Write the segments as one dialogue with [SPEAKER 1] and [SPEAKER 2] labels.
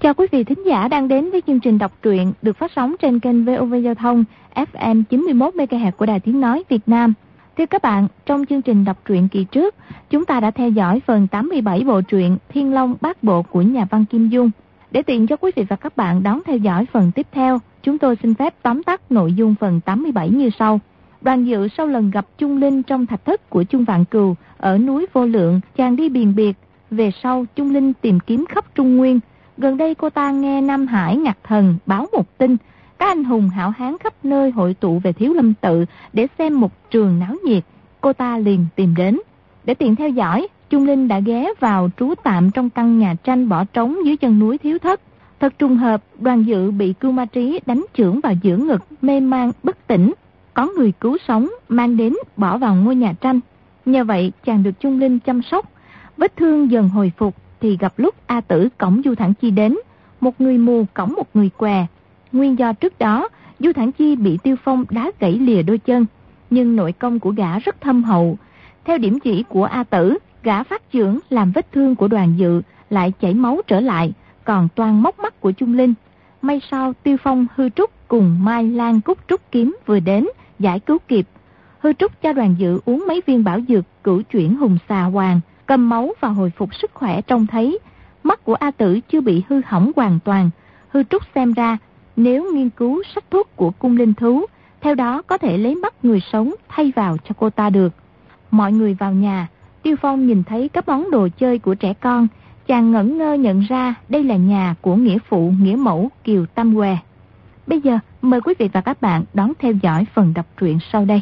[SPEAKER 1] Chào quý vị thính giả đang đến với chương trình đọc truyện được phát sóng trên kênh VOV Giao thông FM 91 MHz của Đài Tiếng nói Việt Nam. Thưa các bạn, trong chương trình đọc truyện kỳ trước, chúng ta đã theo dõi phần 87 bộ truyện Thiên Long Bát Bộ của nhà văn Kim Dung. Để tiện cho quý vị và các bạn đón theo dõi phần tiếp theo, chúng tôi xin phép tóm tắt nội dung phần 87 như sau. Đoàn Dự sau lần gặp Chung Linh trong thạch thất của Chung Vạn Cừu ở núi Vô Lượng, chàng đi biền biệt. Về sau, Chung Linh tìm kiếm khắp Trung Nguyên. Gần đây cô ta nghe Nam Hải Ngạc Thần báo một tin, các anh hùng hảo hán khắp nơi hội tụ về Thiếu Lâm Tự để xem một trường náo nhiệt. Cô ta liền tìm đến. Để tiện theo dõi, Chung Linh đã ghé vào trú tạm trong căn nhà tranh bỏ trống dưới chân núi Thiếu Thất. Thật trùng hợp, Đoàn Dự bị Cưu Ma Trí đánh chưởng vào giữa ngực, mê man bất tỉnh. Có người cứu sống, mang đến bỏ vào ngôi nhà tranh. Nhờ vậy, chàng được Chung Linh chăm sóc. Vết thương dần hồi phục thì gặp lúc A Tử cõng Du Thản Chi đến, một người mù cõng một người què. Nguyên do trước đó Du Thản Chi bị Tiêu Phong đá gãy lìa đôi chân, nhưng nội công của gã rất thâm hậu. Theo điểm chỉ của A Tử, gã phát chưởng làm vết thương của Đoàn Dự lại chảy máu trở lại, còn toan móc mắt của Chung Linh. May sao Tiêu Phong, Hư Trúc cùng Mai Lan Cúc Trúc Kiếm vừa đến giải cứu kịp. Hư Trúc cho Đoàn Dự uống mấy viên bảo dược cửu chuyển hùng xà hoàng, cầm máu và hồi phục sức khỏe. Trông thấy mắt của A Tử chưa bị hư hỏng hoàn toàn. Hư Trúc xem ra nếu nghiên cứu sách thuốc của cung linh thú, theo đó có thể lấy mắt người sống thay vào cho cô ta được. Mọi người vào nhà, Tiêu Phong nhìn thấy các món đồ chơi của trẻ con, chàng ngẩn ngơ nhận ra đây là nhà của nghĩa phụ nghĩa mẫu Kiều Tam Què. Bây giờ mời quý vị và các bạn đón theo dõi phần đọc truyện sau đây.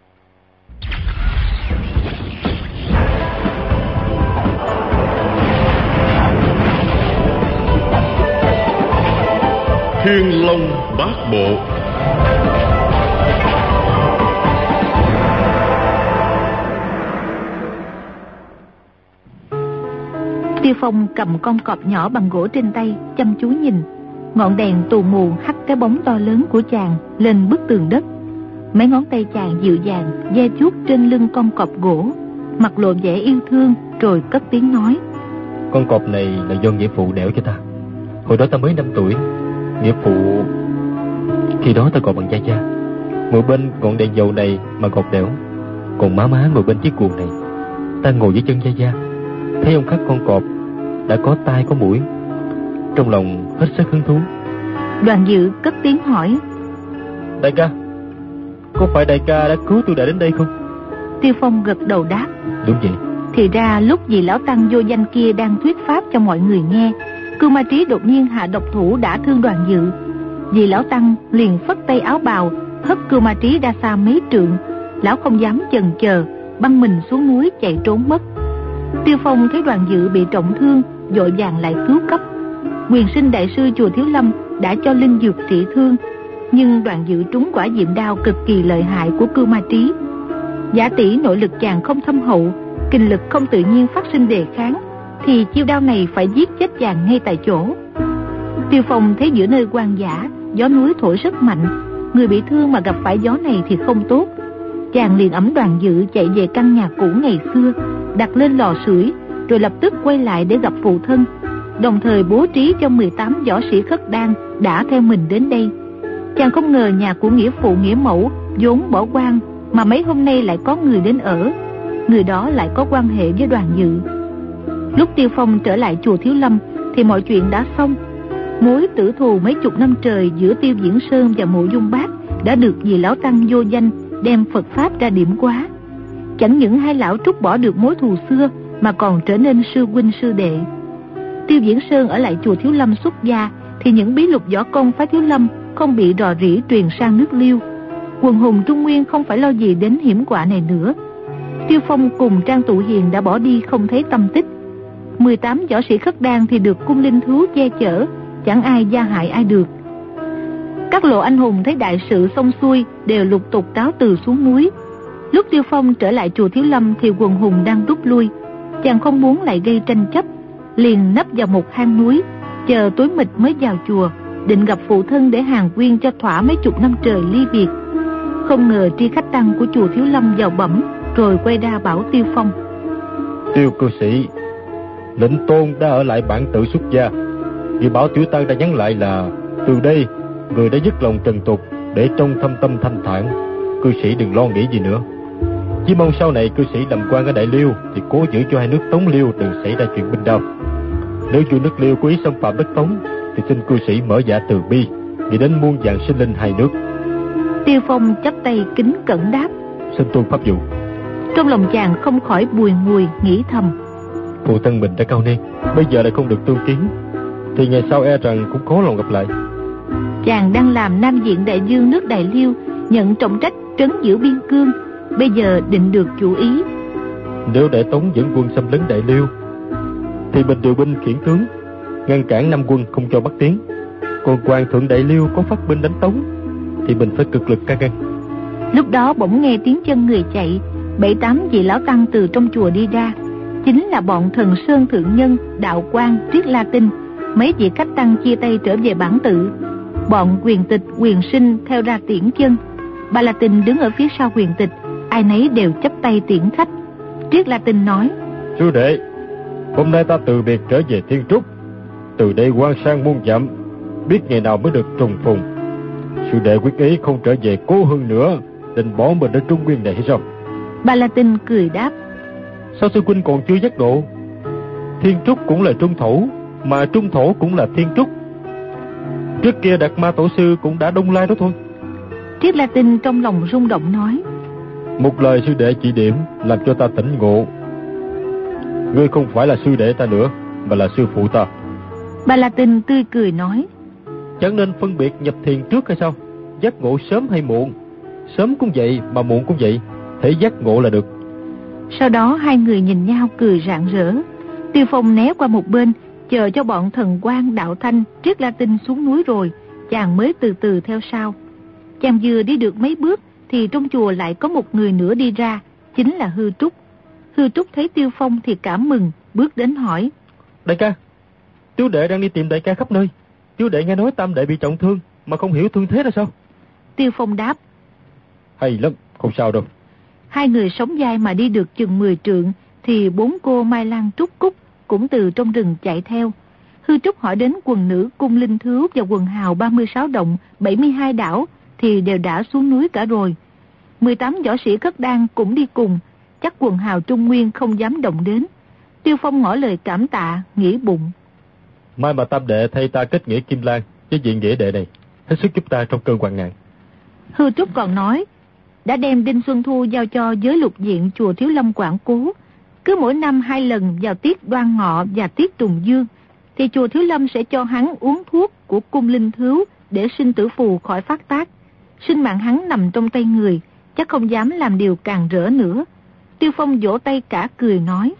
[SPEAKER 2] Thiên Long Bát Bộ.
[SPEAKER 1] Tiêu Phong cầm con cọp nhỏ bằng gỗ trên tay, chăm chú nhìn. Ngọn đèn tù mù hắt cái bóng to lớn của chàng lên bức tường đất. Mấy ngón tay chàng dịu dàng ve chuốt trên lưng con cọp gỗ, mặt lộ vẻ yêu thương, rồi cất tiếng nói:
[SPEAKER 3] Con cọp này là do nghĩa phụ đẽo cho ta. Hồi đó ta mới 5 tuổi. Nghĩa phụ khi đó ta còn bằng cha. Ngồi bên ngọn đèn dầu này mà cọp đẽo, còn má ngồi bên chiếc cuồng này. Ta ngồi dưới chân cha. Thấy ông khắc con cọp đã có tai có mũi, trong lòng hết sức hứng thú.
[SPEAKER 1] Đoàn Dự cất tiếng hỏi:
[SPEAKER 3] Đại ca, có phải đại ca đã cứu tôi đã đến đây không?
[SPEAKER 1] Tiêu Phong gật đầu đáp:
[SPEAKER 3] Đúng vậy.
[SPEAKER 1] Thì ra lúc vị lão tăng vô danh kia đang thuyết pháp cho mọi người nghe, Cưu Ma Trí đột nhiên hạ độc thủ đã thương Đoàn Dự. Vị lão tăng liền phất tay áo bào hất Cưu Ma Trí ra xa mấy trượng. Lão không dám chần chờ, băng mình xuống núi chạy trốn mất. Tiêu Phong thấy Đoàn Dự bị trọng thương, vội vàng lại cứu cấp. Quyền sinh đại sư chùa Thiếu Lâm đã cho linh dược trị thương, nhưng Đoàn Dự trúng quả diệm đao cực kỳ lợi hại của Cưu Ma Trí. Giả tỷ nội lực chàng không thâm hậu, kinh lực không tự nhiên phát sinh đề kháng, thì chiêu đao này phải giết chết chàng ngay tại chỗ. Tiêu Phong thấy giữa nơi hoang dã, gió núi thổi rất mạnh, người bị thương mà gặp phải gió này thì không tốt. Chàng liền ẵm Đoàn Dự chạy về căn nhà cũ ngày xưa, đặt lên lò sưởi, rồi lập tức quay lại để gặp phụ thân, đồng thời bố trí cho 18 võ sĩ khất đan đã theo mình đến đây. Chàng không ngờ nhà của nghĩa phụ nghĩa mẫu vốn bỏ hoang mà mấy hôm nay lại có người đến ở. Người đó lại có quan hệ với Đoàn Dự. Lúc Tiêu Phong trở lại chùa Thiếu Lâm thì mọi chuyện đã xong. Mối tử thù mấy chục năm trời giữa Tiêu Diễn Sơn và Mộ Dung Bác đã được vị lão tăng vô danh đem Phật Pháp ra điểm quá. Chẳng những hai lão trút bỏ được mối thù xưa mà còn trở nên sư huynh sư đệ. Tiêu Diễn Sơn ở lại chùa Thiếu Lâm xuất gia thì những bí lục võ công phái Thiếu Lâm không bị rò rỉ truyền sang nước Liêu. Quần hùng Trung Nguyên không phải lo gì đến hiểm họa này nữa. Tiêu Phong cùng Trang Tụ Hiền đã bỏ đi không thấy tăm tích. 18 võ sĩ khất đan thì được cung linh thú che chở, chẳng ai gia hại ai được. Các lộ anh hùng thấy đại sự xong xuôi đều lục tục cáo từ xuống núi. Lúc Tiêu Phong trở lại chùa Thiếu Lâm thì quần hùng đang rút lui. Chàng không muốn lại gây tranh chấp, liền nấp vào một hang núi, chờ tối mịt mới vào chùa, định gặp phụ thân để hàn huyên cho thỏa mấy chục năm trời ly biệt. Không ngờ tri khách tăng của chùa Thiếu Lâm vào bẩm, rồi quay ra bảo Tiêu Phong:
[SPEAKER 3] Tiêu cư sĩ, lệnh tôn đã ở lại bản tự xuất gia, Vì bảo tiểu tăng đã nhắn lại là từ đây người đã dứt lòng trần tục, để trong thâm tâm thanh thản, cư sĩ đừng lo nghĩ gì nữa. Chỉ mong sau này cư sĩ làm quan ở Đại Liêu thì cố giữ cho hai nước Tống Liêu đừng xảy ra chuyện binh đao. Nếu vua nước Liêu cố ý xâm phạm đất Tống thì xin cư sĩ mở dạ từ bi, nghĩ đến muôn vàn sinh linh hai nước.
[SPEAKER 1] Tiêu Phong chắp tay kính cẩn đáp:
[SPEAKER 3] Xin tuân pháp vụ.
[SPEAKER 1] Trong lòng chàng không khỏi bùi ngùi nghĩ thầm:
[SPEAKER 3] Phụ thân mình đã cao niên, bây giờ lại không được tương kiến, thì ngày sau e rằng cũng khó lòng gặp lại.
[SPEAKER 1] Chàng đang làm Nam Diện Đại Dương nước Đại Liêu, nhận trọng trách trấn giữ biên cương, bây giờ định được chủ ý.
[SPEAKER 3] Nếu để Tống dẫn quân xâm lấn Đại Liêu thì mình điều binh khiển tướng, ngăn cản Nam quân không cho bắt tiến. Còn Hoàng thượng Đại Liêu có phát binh đánh Tống thì mình phải cực lực can ngăn.
[SPEAKER 1] Lúc đó bỗng nghe tiếng chân người chạy, 7-8 vị lão tăng từ trong chùa đi ra, chính là bọn Thần Sơn thượng nhân, Đạo Quang, Triết La Tinh. Mấy vị khách tăng chia tay trở về bản tự. Bọn Quyền Tịch, Quyền Sinh theo ra tiễn chân. Ba La Tinh đứng ở phía sau Quyền Tịch, ai nấy đều chắp tay tiễn khách. Triết La Tinh nói:
[SPEAKER 3] Sư đệ, hôm nay ta từ biệt trở về Thiên Trúc, từ đây quan sang muôn dặm, biết ngày nào mới được trùng phùng. Sư đệ quyết ý không trở về Cố Hưng nữa, định bỏ mình ở Trung Nguyên này hay sao?
[SPEAKER 1] Ba La Tinh cười đáp:
[SPEAKER 3] Sao sư huynh còn chưa giác ngộ? Thiên Trúc cũng là trung thổ, mà trung thổ cũng là Thiên Trúc. Trước kia Đạt Ma tổ sư cũng đã Đông Lai đó thôi.
[SPEAKER 1] Triết La Tinh trong lòng rung động nói:
[SPEAKER 3] Một lời sư đệ chỉ điểm làm cho ta tỉnh ngộ. Ngươi không phải là sư đệ ta nữa, mà là sư phụ ta.
[SPEAKER 1] Ba La Tinh tươi cười nói:
[SPEAKER 3] Chẳng nên phân biệt nhập thiền trước hay sao? Giác ngộ sớm hay muộn, sớm cũng vậy mà muộn cũng vậy, thể giác ngộ là được.
[SPEAKER 1] Sau đó hai người nhìn nhau cười rạng rỡ. Tiêu Phong né qua một bên, chờ cho bọn Thần Quang, Đạo Thanh, Triết La Tinh xuống núi rồi, chàng mới từ từ theo sau. Chàng vừa đi được mấy bước thì trong chùa lại có một người nữa đi ra, chính là Hư Trúc. Hư Trúc thấy Tiêu Phong thì cảm mừng, bước đến hỏi:
[SPEAKER 3] Đại ca, tiểu đệ đang đi tìm đại ca khắp nơi. Tiểu đệ nghe nói Tam đệ bị trọng thương, mà không hiểu thương thế là sao?
[SPEAKER 1] Tiêu Phong đáp:
[SPEAKER 3] Hay lắm, không sao đâu.
[SPEAKER 1] Hai người sóng vai mà đi được chừng 10 trượng thì 4 cô Mai Lan Trúc Cúc cũng từ trong rừng chạy theo. Hư Trúc hỏi đến quần nữ Cung Linh Thứu và quần hào 36 động, 72 đảo thì đều đã xuống núi cả rồi. 18 võ sĩ Cất Đan cũng đi cùng, chắc quần hào Trung Nguyên không dám động đến. Tiêu Phong ngỏ lời cảm tạ, nghĩ bụng:
[SPEAKER 3] Mai mà Tam đệ thay ta kết nghĩa Kim Lan với vị nghĩa đệ này, hết sức giúp ta trong cơn hoạn nạn.
[SPEAKER 1] Hư Trúc còn nói đã đem Đinh Xuân Thu giao cho giới lục diện chùa Thiếu Lâm quản cố. Cứ mỗi năm 2 lần vào tiết Đoan Ngọ và tiết Trùng Dương thì chùa Thiếu Lâm sẽ cho hắn uống thuốc của Cung Linh Thứu để sinh tử phù khỏi phát tác. Sinh mạng hắn nằm trong tay người, chắc không dám làm điều càng rỡ nữa. Tiêu Phong vỗ tay cả cười nói: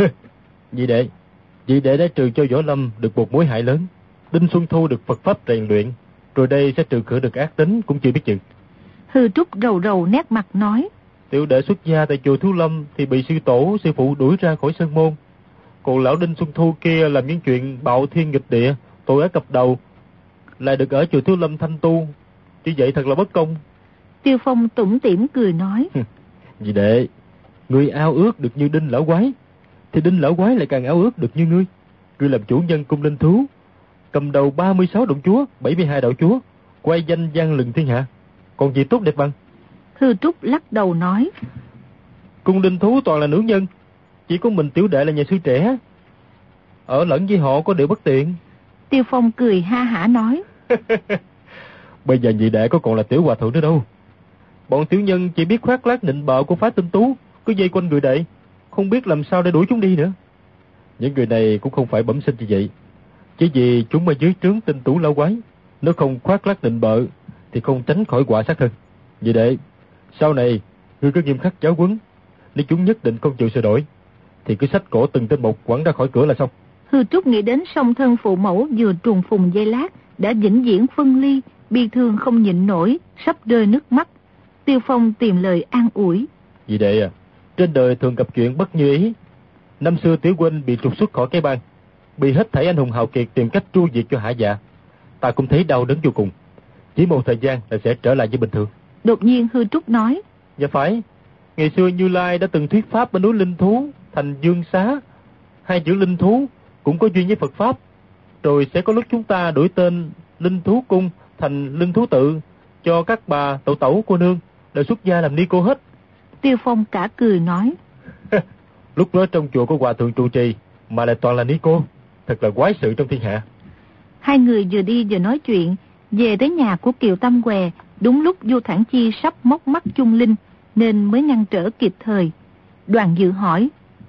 [SPEAKER 3] Vị đệ đã trừ cho Võ Lâm được một mối hại lớn. Đinh Xuân Thu được Phật pháp rèn luyện, rồi đây sẽ trừ khử được ác tính cũng chưa biết chừng.
[SPEAKER 1] Hư Trúc rầu rầu nét mặt nói:
[SPEAKER 3] Tiểu đệ xuất gia tại chùa Thiếu Lâm thì bị sư tổ, sư phụ đuổi ra khỏi sơn môn. Còn lão Đinh Xuân Thu kia làm những chuyện bạo thiên nghịch địa, tội ác cập đầu, lại được ở chùa Thiếu Lâm thanh tu, như vậy thật là bất công.
[SPEAKER 1] Tiêu Phong tủm tỉm cười nói:
[SPEAKER 3] Vì đệ, ngươi ao ước được như Đinh lão quái, thì Đinh lão quái lại càng ao ước được như ngươi. Ngươi làm chủ nhân Cung Linh Thứu, cầm đầu 36 động chúa, 72 đạo chúa, quay danh vang lừng thiên hạ, còn gì tốt đẹp bằng?
[SPEAKER 1] Hư Trúc lắc đầu nói:
[SPEAKER 3] Cung Linh Thú toàn là nữ nhân, chỉ có mình tiểu đệ là nhà sư trẻ, ở lẫn với họ có điều bất tiện.
[SPEAKER 1] Tiêu Phong cười ha hả nói:
[SPEAKER 3] Bây giờ vị đệ có còn là tiểu hòa thượng nữa đâu. Bọn tiểu nhân chỉ biết khoác lác nịnh bợ của phái Tinh Tú, cứ dây quanh người đệ, không biết làm sao để đuổi chúng đi nữa. Những người này cũng không phải bẩm sinh như vậy, chỉ vì chúng ở dưới trướng Tinh Tú lão quái, nếu không khoác lác nịnh bợ thì không tránh khỏi quả sát thân. Vì đệ, sau này ngươi cứ nghiêm khắc giáo huấn, nếu chúng nhất định không chịu sửa đổi thì cứ xách cổ từng tên một quẳng ra khỏi cửa là xong.
[SPEAKER 1] Hư Trúc nghĩ đến song thân phụ mẫu vừa trùng phùng giây lát đã vĩnh viễn phân ly, bi thương không nhịn nổi, sắp rơi nước mắt. Tiêu Phong tìm lời an ủi:
[SPEAKER 3] Vì đệ à, trên đời thường gặp chuyện bất như ý. Năm xưa tiểu huynh bị trục xuất khỏi cái bang, bị hết thảy anh hùng hào kiệt tìm cách tru diệt cho hạ dạ, ta cũng thấy đau đớn vô cùng. Chỉ một thời gian là sẽ trở lại như bình thường.
[SPEAKER 1] Đột nhiên Hư Trúc nói:
[SPEAKER 3] Dạ phải, ngày xưa Như Lai đã từng thuyết pháp bên núi Linh Thú, thành Dương Xá. Hai chữ Linh Thú cũng có duyên với Phật pháp. rồi sẽ có lúc chúng ta đổi tên Linh Thú Cung thành Linh Thú Tự, cho các bà tẩu tẩu cô nương đều xuất gia làm ni cô hết.
[SPEAKER 1] Tiêu Phong cả cười nói.
[SPEAKER 3] Lúc đó trong chùa có hòa thượng trụ trì mà lại toàn là ni cô, thật là quái sự trong thiên hạ.
[SPEAKER 1] Hai người vừa đi vừa nói chuyện, về tới nhà của Kiều Tam Què, đúng lúc Vu Thản Chi sắp móc mắt Chung Linh nên mới ngăn trở kịp thời. Đoàn Dự hỏi: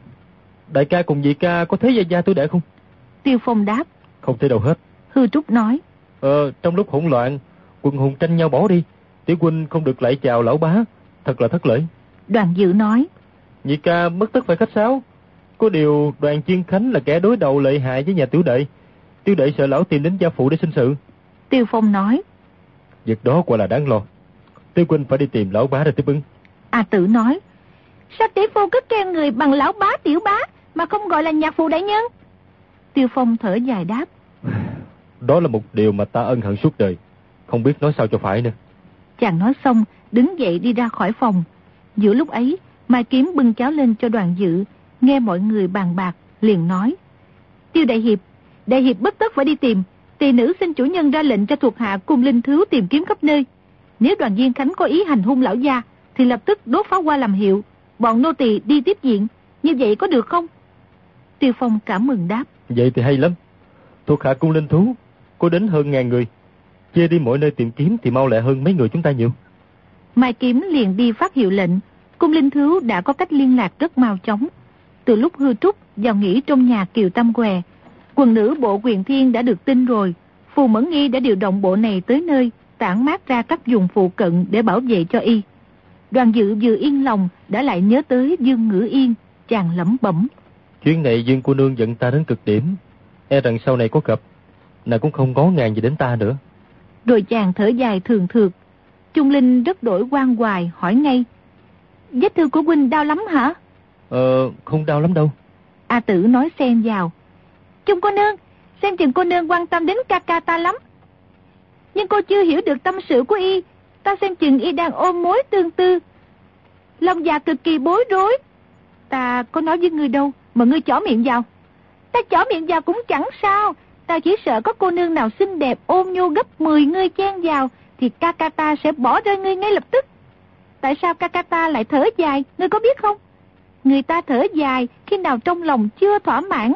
[SPEAKER 3] Đại ca cùng vị ca có thấy gia tôi đệ không?
[SPEAKER 1] Tiêu Phong đáp:
[SPEAKER 3] Không thể đâu hết.
[SPEAKER 1] Hư Trúc nói:
[SPEAKER 3] Trong lúc hỗn loạn, quần hùng tranh nhau bỏ đi, tiểu huynh không được lại chào lão bá, thật là thất lễ.
[SPEAKER 1] Đoàn Dự nói:
[SPEAKER 3] Nhị ca mất tất phải khách sáo. Có điều Đoàn Chiên Khánh là kẻ đối đầu lợi hại với nhà tiểu đệ. Tiểu đệ sợ lão tìm đến gia phụ để sinh sự.
[SPEAKER 1] Tiêu Phong nói:
[SPEAKER 3] Việc đó quả là đáng lo. Tiểu huynh phải đi tìm lão bá để tiếp ứng.
[SPEAKER 1] A Tử nói: Sao tỷ phu cứ kêu người bằng lão bá tiểu bá mà không gọi là nhạc phụ đại nhân? Tiêu Phong thở dài đáp:
[SPEAKER 3] Đó là một điều mà ta ân hận suốt đời, không biết nói sao cho phải nữa.
[SPEAKER 1] Chàng nói xong đứng dậy đi ra khỏi phòng. Giữa lúc ấy Mai Kiếm bưng cháo lên cho Đoàn Dự, nghe mọi người bàn bạc liền nói: Tiêu đại hiệp bất tất phải đi tìm. Tỳ nữ xin chủ nhân ra lệnh cho thuộc hạ cùng linh thứu tìm kiếm khắp nơi. Nếu Đoàn Viên Khánh có ý hành hung lão gia thì lập tức đốt pháo hoa làm hiệu, bọn nô tỳ đi tiếp diện. Như vậy có được không? Tiêu Phong cảm mừng đáp:
[SPEAKER 3] Vậy thì hay lắm. Thuộc hạ cung linh thú có đến hơn 1000 người, chia đi mỗi nơi tìm kiếm thì mau lẹ hơn mấy người chúng ta nhiều.
[SPEAKER 1] Mai Kiếm liền đi phát hiệu lệnh. Cung linh thú đã có cách liên lạc rất mau chóng. Từ lúc Hư Trúc vào nghỉ trong nhà Kiều Tam Què, quần nữ bộ Quyền Thiên đã được tin rồi. Phù Mẫn Nghi đã điều động bộ này tới nơi, tản mát ra các vùng phụ cận để bảo vệ cho y. Đoàn Dự vừa yên lòng đã lại nhớ tới Dương Ngữ Yên, chàng lẩm bẩm:
[SPEAKER 3] Chuyến này Dương cô nương giận ta đến cực điểm, e rằng sau này có gặp, nàng cũng không ngó ngàng gì đến ta nữa.
[SPEAKER 1] Rồi chàng thở dài thường thượt. Chung Linh rất đổi quan hoài hỏi ngay: Vết thương của huynh đau lắm hả?
[SPEAKER 3] Không đau lắm đâu.
[SPEAKER 1] A Tử nói xen vào: Chung cô nương, xem chừng cô nương quan tâm đến ca ca ta lắm. Nhưng cô chưa hiểu được tâm sự của y. Ta xem chừng y đang ôm mối tương tư, lòng dạ cực kỳ bối rối. Ta có nói với ngươi đâu mà ngươi chỏ miệng vào. Ta chỏ miệng vào cũng chẳng sao. Ta chỉ sợ có cô nương nào xinh đẹp ôm nhu gấp 10 ngươi chen vào thì ca ca ta sẽ bỏ rơi ngươi ngay lập tức. Tại sao ca ca ta lại thở dài, ngươi có biết không? Người ta thở dài khi nào trong lòng chưa thỏa mãn.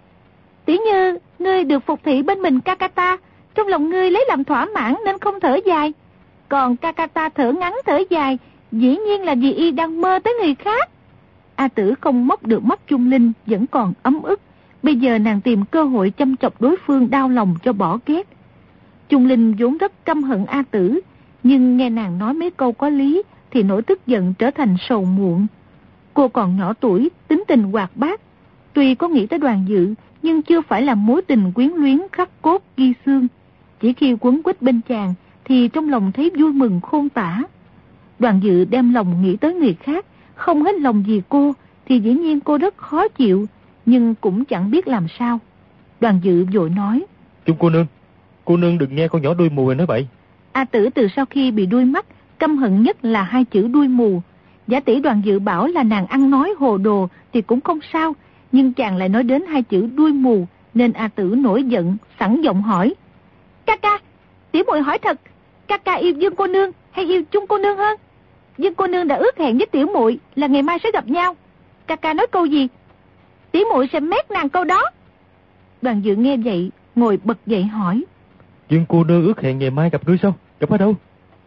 [SPEAKER 1] Tỉ như ngươi được phục thị bên mình ca ca ta, trong lòng ngươi lấy làm thỏa mãn nên không thở dài. Còn ca ca ta thở ngắn thở dài, dĩ nhiên là vì y đang mơ tới người khác. A Tử không móc được mắt Chung Linh vẫn còn ấm ức. Bây giờ nàng tìm cơ hội châm chọc đối phương đau lòng cho bỏ ghét. Chung Linh vốn rất căm hận A Tử, nhưng nghe nàng nói mấy câu có lý thì nỗi tức giận trở thành sầu muộn. Cô còn nhỏ tuổi, tính tình hoạt bát, tuy có nghĩ tới Đoàn Dự nhưng chưa phải là mối tình quyến luyến khắc cốt ghi xương. Chỉ khi quấn quýt bên chàng thì trong lòng thấy vui mừng khôn tả. Đoàn Dự đem lòng nghĩ tới người khác, không hết lòng vì cô thì dĩ nhiên cô rất khó chịu, nhưng cũng chẳng biết làm sao. Đoàn Dự vội nói:
[SPEAKER 3] Chung cô nương đừng nghe con nhỏ đuôi mù nói bậy.
[SPEAKER 1] A Tử từ sau khi bị đuôi mắt, căm hận nhất là 2 chữ đuôi mù. Giả tỷ Đoàn Dự bảo là nàng ăn nói hồ đồ thì cũng không sao, nhưng chàng lại nói đến 2 chữ đuôi mù, nên A Tử nổi giận, sẵn giọng hỏi: Ca ca, tiểu muội hỏi thật, ca ca yêu Dương cô nương hay yêu Chung cô nương hơn? Dương cô nương đã ước hẹn với tiểu muội là ngày mai sẽ gặp nhau. Ca ca nói câu gì, tiểu muội sẽ mét nàng câu đó. Đoàn Dự nghe vậy, ngồi bật dậy hỏi:
[SPEAKER 3] Dương cô nương ước hẹn ngày mai gặp ngươi sao? Gặp ở đâu?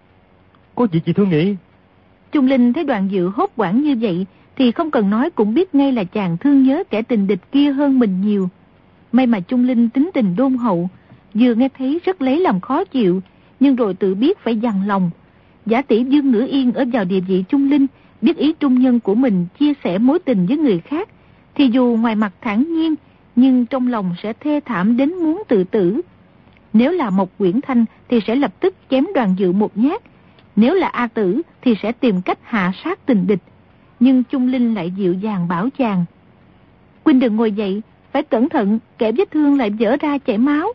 [SPEAKER 3] Có gì chị Thương nghĩ?
[SPEAKER 1] Chung Linh thấy Đoàn Dự hốt hoảng như vậy thì không cần nói cũng biết ngay là chàng thương nhớ kẻ tình địch kia hơn mình nhiều. May mà Chung Linh tính tình đôn hậu, vừa nghe thấy rất lấy làm khó chịu, nhưng rồi tự biết phải dằn lòng. Giả tỷ Dương Ngữ Yên ở vào địa vị Chung Linh, biết ý trung nhân của mình chia sẻ mối tình với người khác, thì dù ngoài mặt thản nhiên, nhưng trong lòng sẽ thê thảm đến muốn tự tử. Nếu là Mộc Uyển Thanh thì sẽ lập tức chém Đoàn Dự một nhát, nếu là A Tử thì sẽ tìm cách hạ sát tình địch. Nhưng Chung Linh lại dịu dàng bảo chàng: Huynh đừng ngồi dậy, phải cẩn thận, kẻ vết thương lại vỡ ra chảy máu.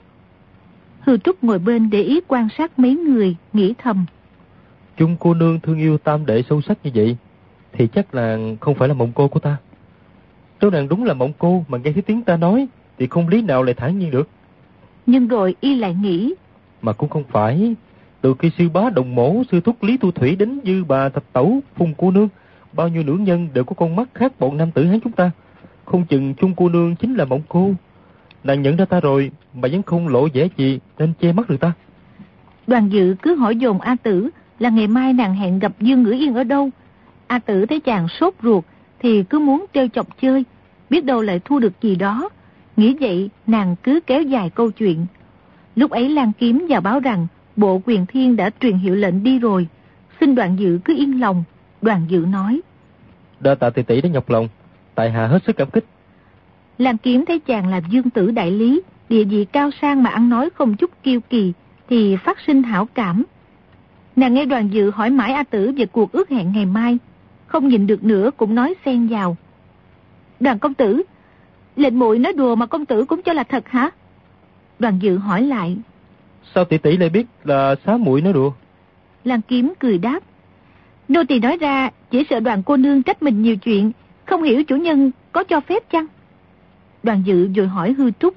[SPEAKER 1] Hư Trúc ngồi bên để ý quan sát mấy người, nghĩ thầm:
[SPEAKER 3] Chung cô nương thương yêu tam đệ sâu sắc như vậy thì chắc là không phải là mộng cô của ta. Nếu nàng đúng là mộng cô mà nghe thấy tiếng ta nói thì không lý nào lại thản nhiên được.
[SPEAKER 1] Nhưng rồi y lại nghĩ,
[SPEAKER 3] mà cũng không phải. Từ khi sư bá Đồng Mổ, sư thúc Lý Thu Thủy đến Dư Bà Thạch Tẩu, Phùng cô nương, bao nhiêu nữ nhân đều có con mắt khác bọn nam tử Hán chúng ta. Không chừng Chung cô nương chính là Mộng Cô. Nàng nhận ra ta rồi mà vẫn không lộ vẻ gì nên che mắt được ta.
[SPEAKER 1] Đoàn Dự cứ hỏi dồn A Tử là ngày mai nàng hẹn gặp Dương Ngữ Yên ở đâu. A Tử thấy chàng sốt ruột thì cứ muốn trêu chọc chơi, biết đâu lại thu được gì đó. Nghĩ vậy nàng cứ kéo dài câu chuyện. Lúc ấy Lan Kiếm vào báo rằng Bộ Quyền Thiên đã truyền hiệu lệnh đi rồi, xin Đoàn Dự cứ yên lòng. Đoàn Dự nói,
[SPEAKER 3] đa tạ tỷ tỷ đã nhọc lòng, tại hạ hết sức cảm kích.
[SPEAKER 1] Lan Kiếm thấy chàng là Dương Tử đại lý, địa vị cao sang mà ăn nói không chút kiêu kỳ, thì phát sinh hảo cảm. Nàng nghe Đoàn Dự hỏi mãi A Tử về cuộc ước hẹn ngày mai, không nhịn được nữa cũng nói xen vào, Đoàn công tử, lệnh muội nói đùa mà công tử cũng cho là thật hả? Đoàn Dự hỏi lại,
[SPEAKER 3] sao tỷ tỷ lại biết là xá muội nói đùa?
[SPEAKER 1] Lan Kiếm cười đáp, nô tỳ nói ra chỉ sợ Đoàn cô nương trách mình nhiều chuyện, không hiểu chủ nhân có cho phép chăng? Đoàn Dự rồi hỏi Hư Trúc,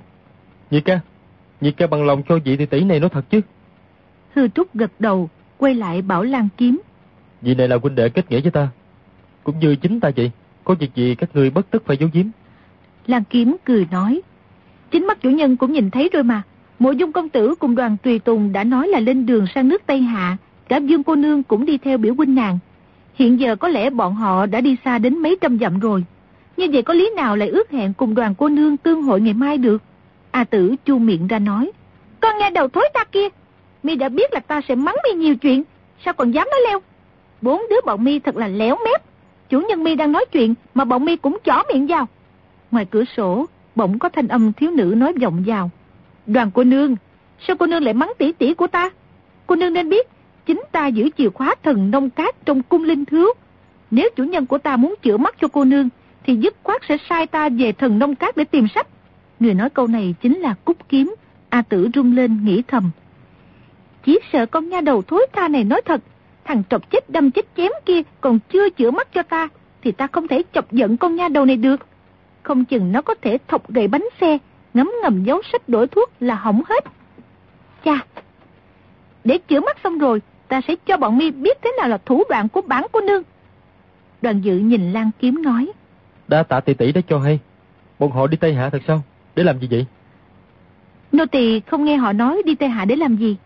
[SPEAKER 1] Nhị ca bằng lòng cho vị tỷ tỷ này nói thật chứ? Hư Trúc gật đầu, quay lại bảo Lan Kiếm,
[SPEAKER 3] vị này là huynh đệ kết nghĩa với ta, cũng như chính ta vậy, có việc gì các ngươi bất tức phải giấu giếm.
[SPEAKER 1] Lan Kiếm cười nói, chính mắt chủ nhân cũng nhìn thấy rồi mà. Mộ Dung công tử cùng Đoàn tùy tùng đã nói là lên đường sang nước Tây Hạ, cả Dương cô nương cũng đi theo biểu huynh nàng. Hiện giờ có lẽ bọn họ đã đi xa đến mấy trăm dặm rồi. Như vậy có lý nào lại ước hẹn cùng Đoàn cô nương tương hội ngày mai được? A Tử chu miệng ra nói, con nghe đầu thối ta kia, mi đã biết là ta sẽ mắng mi nhiều chuyện, sao còn dám nói leo? 4 đứa bọn mi thật là léo mép. Chủ nhân mi đang nói chuyện mà bọn mi cũng chỏ miệng vào. Ngoài cửa sổ bỗng có thanh âm thiếu nữ nói vọng vào, Đoàn cô nương, sao cô nương lại mắng tỷ tỷ của ta? Cô nương nên biết chính ta giữ chìa khóa thần nông cát trong cung linh thiếu. Nếu chủ nhân của ta muốn chữa mắt cho cô nương thì dứt khoát sẽ sai ta về thần nông cát để tìm sách. Người nói câu này chính là Cúc Kiếm. A Tử rung lên nghĩ thầm, chỉ sợ con nha đầu thối tha này nói thật. Thằng trọc chết đâm chết chém kia còn chưa chữa mắt cho ta thì ta không thể chọc giận con nha đầu này được. Không chừng nó có thể thọc gậy bánh xe, ngấm ngầm giấu sách đổi thuốc là hỏng hết. Chà, để chữa mắt xong rồi ta sẽ cho bọn mi biết thế nào là thủ đoạn của bản cô nương. Đoàn Dự nhìn Lan Kiếm nói,
[SPEAKER 3] đa tạ tỷ tỷ đã cho hay. Bọn họ đi Tây Hạ thật sao? Để làm gì vậy?
[SPEAKER 1] Nô tỳ không nghe họ nói đi Tây Hạ để làm gì.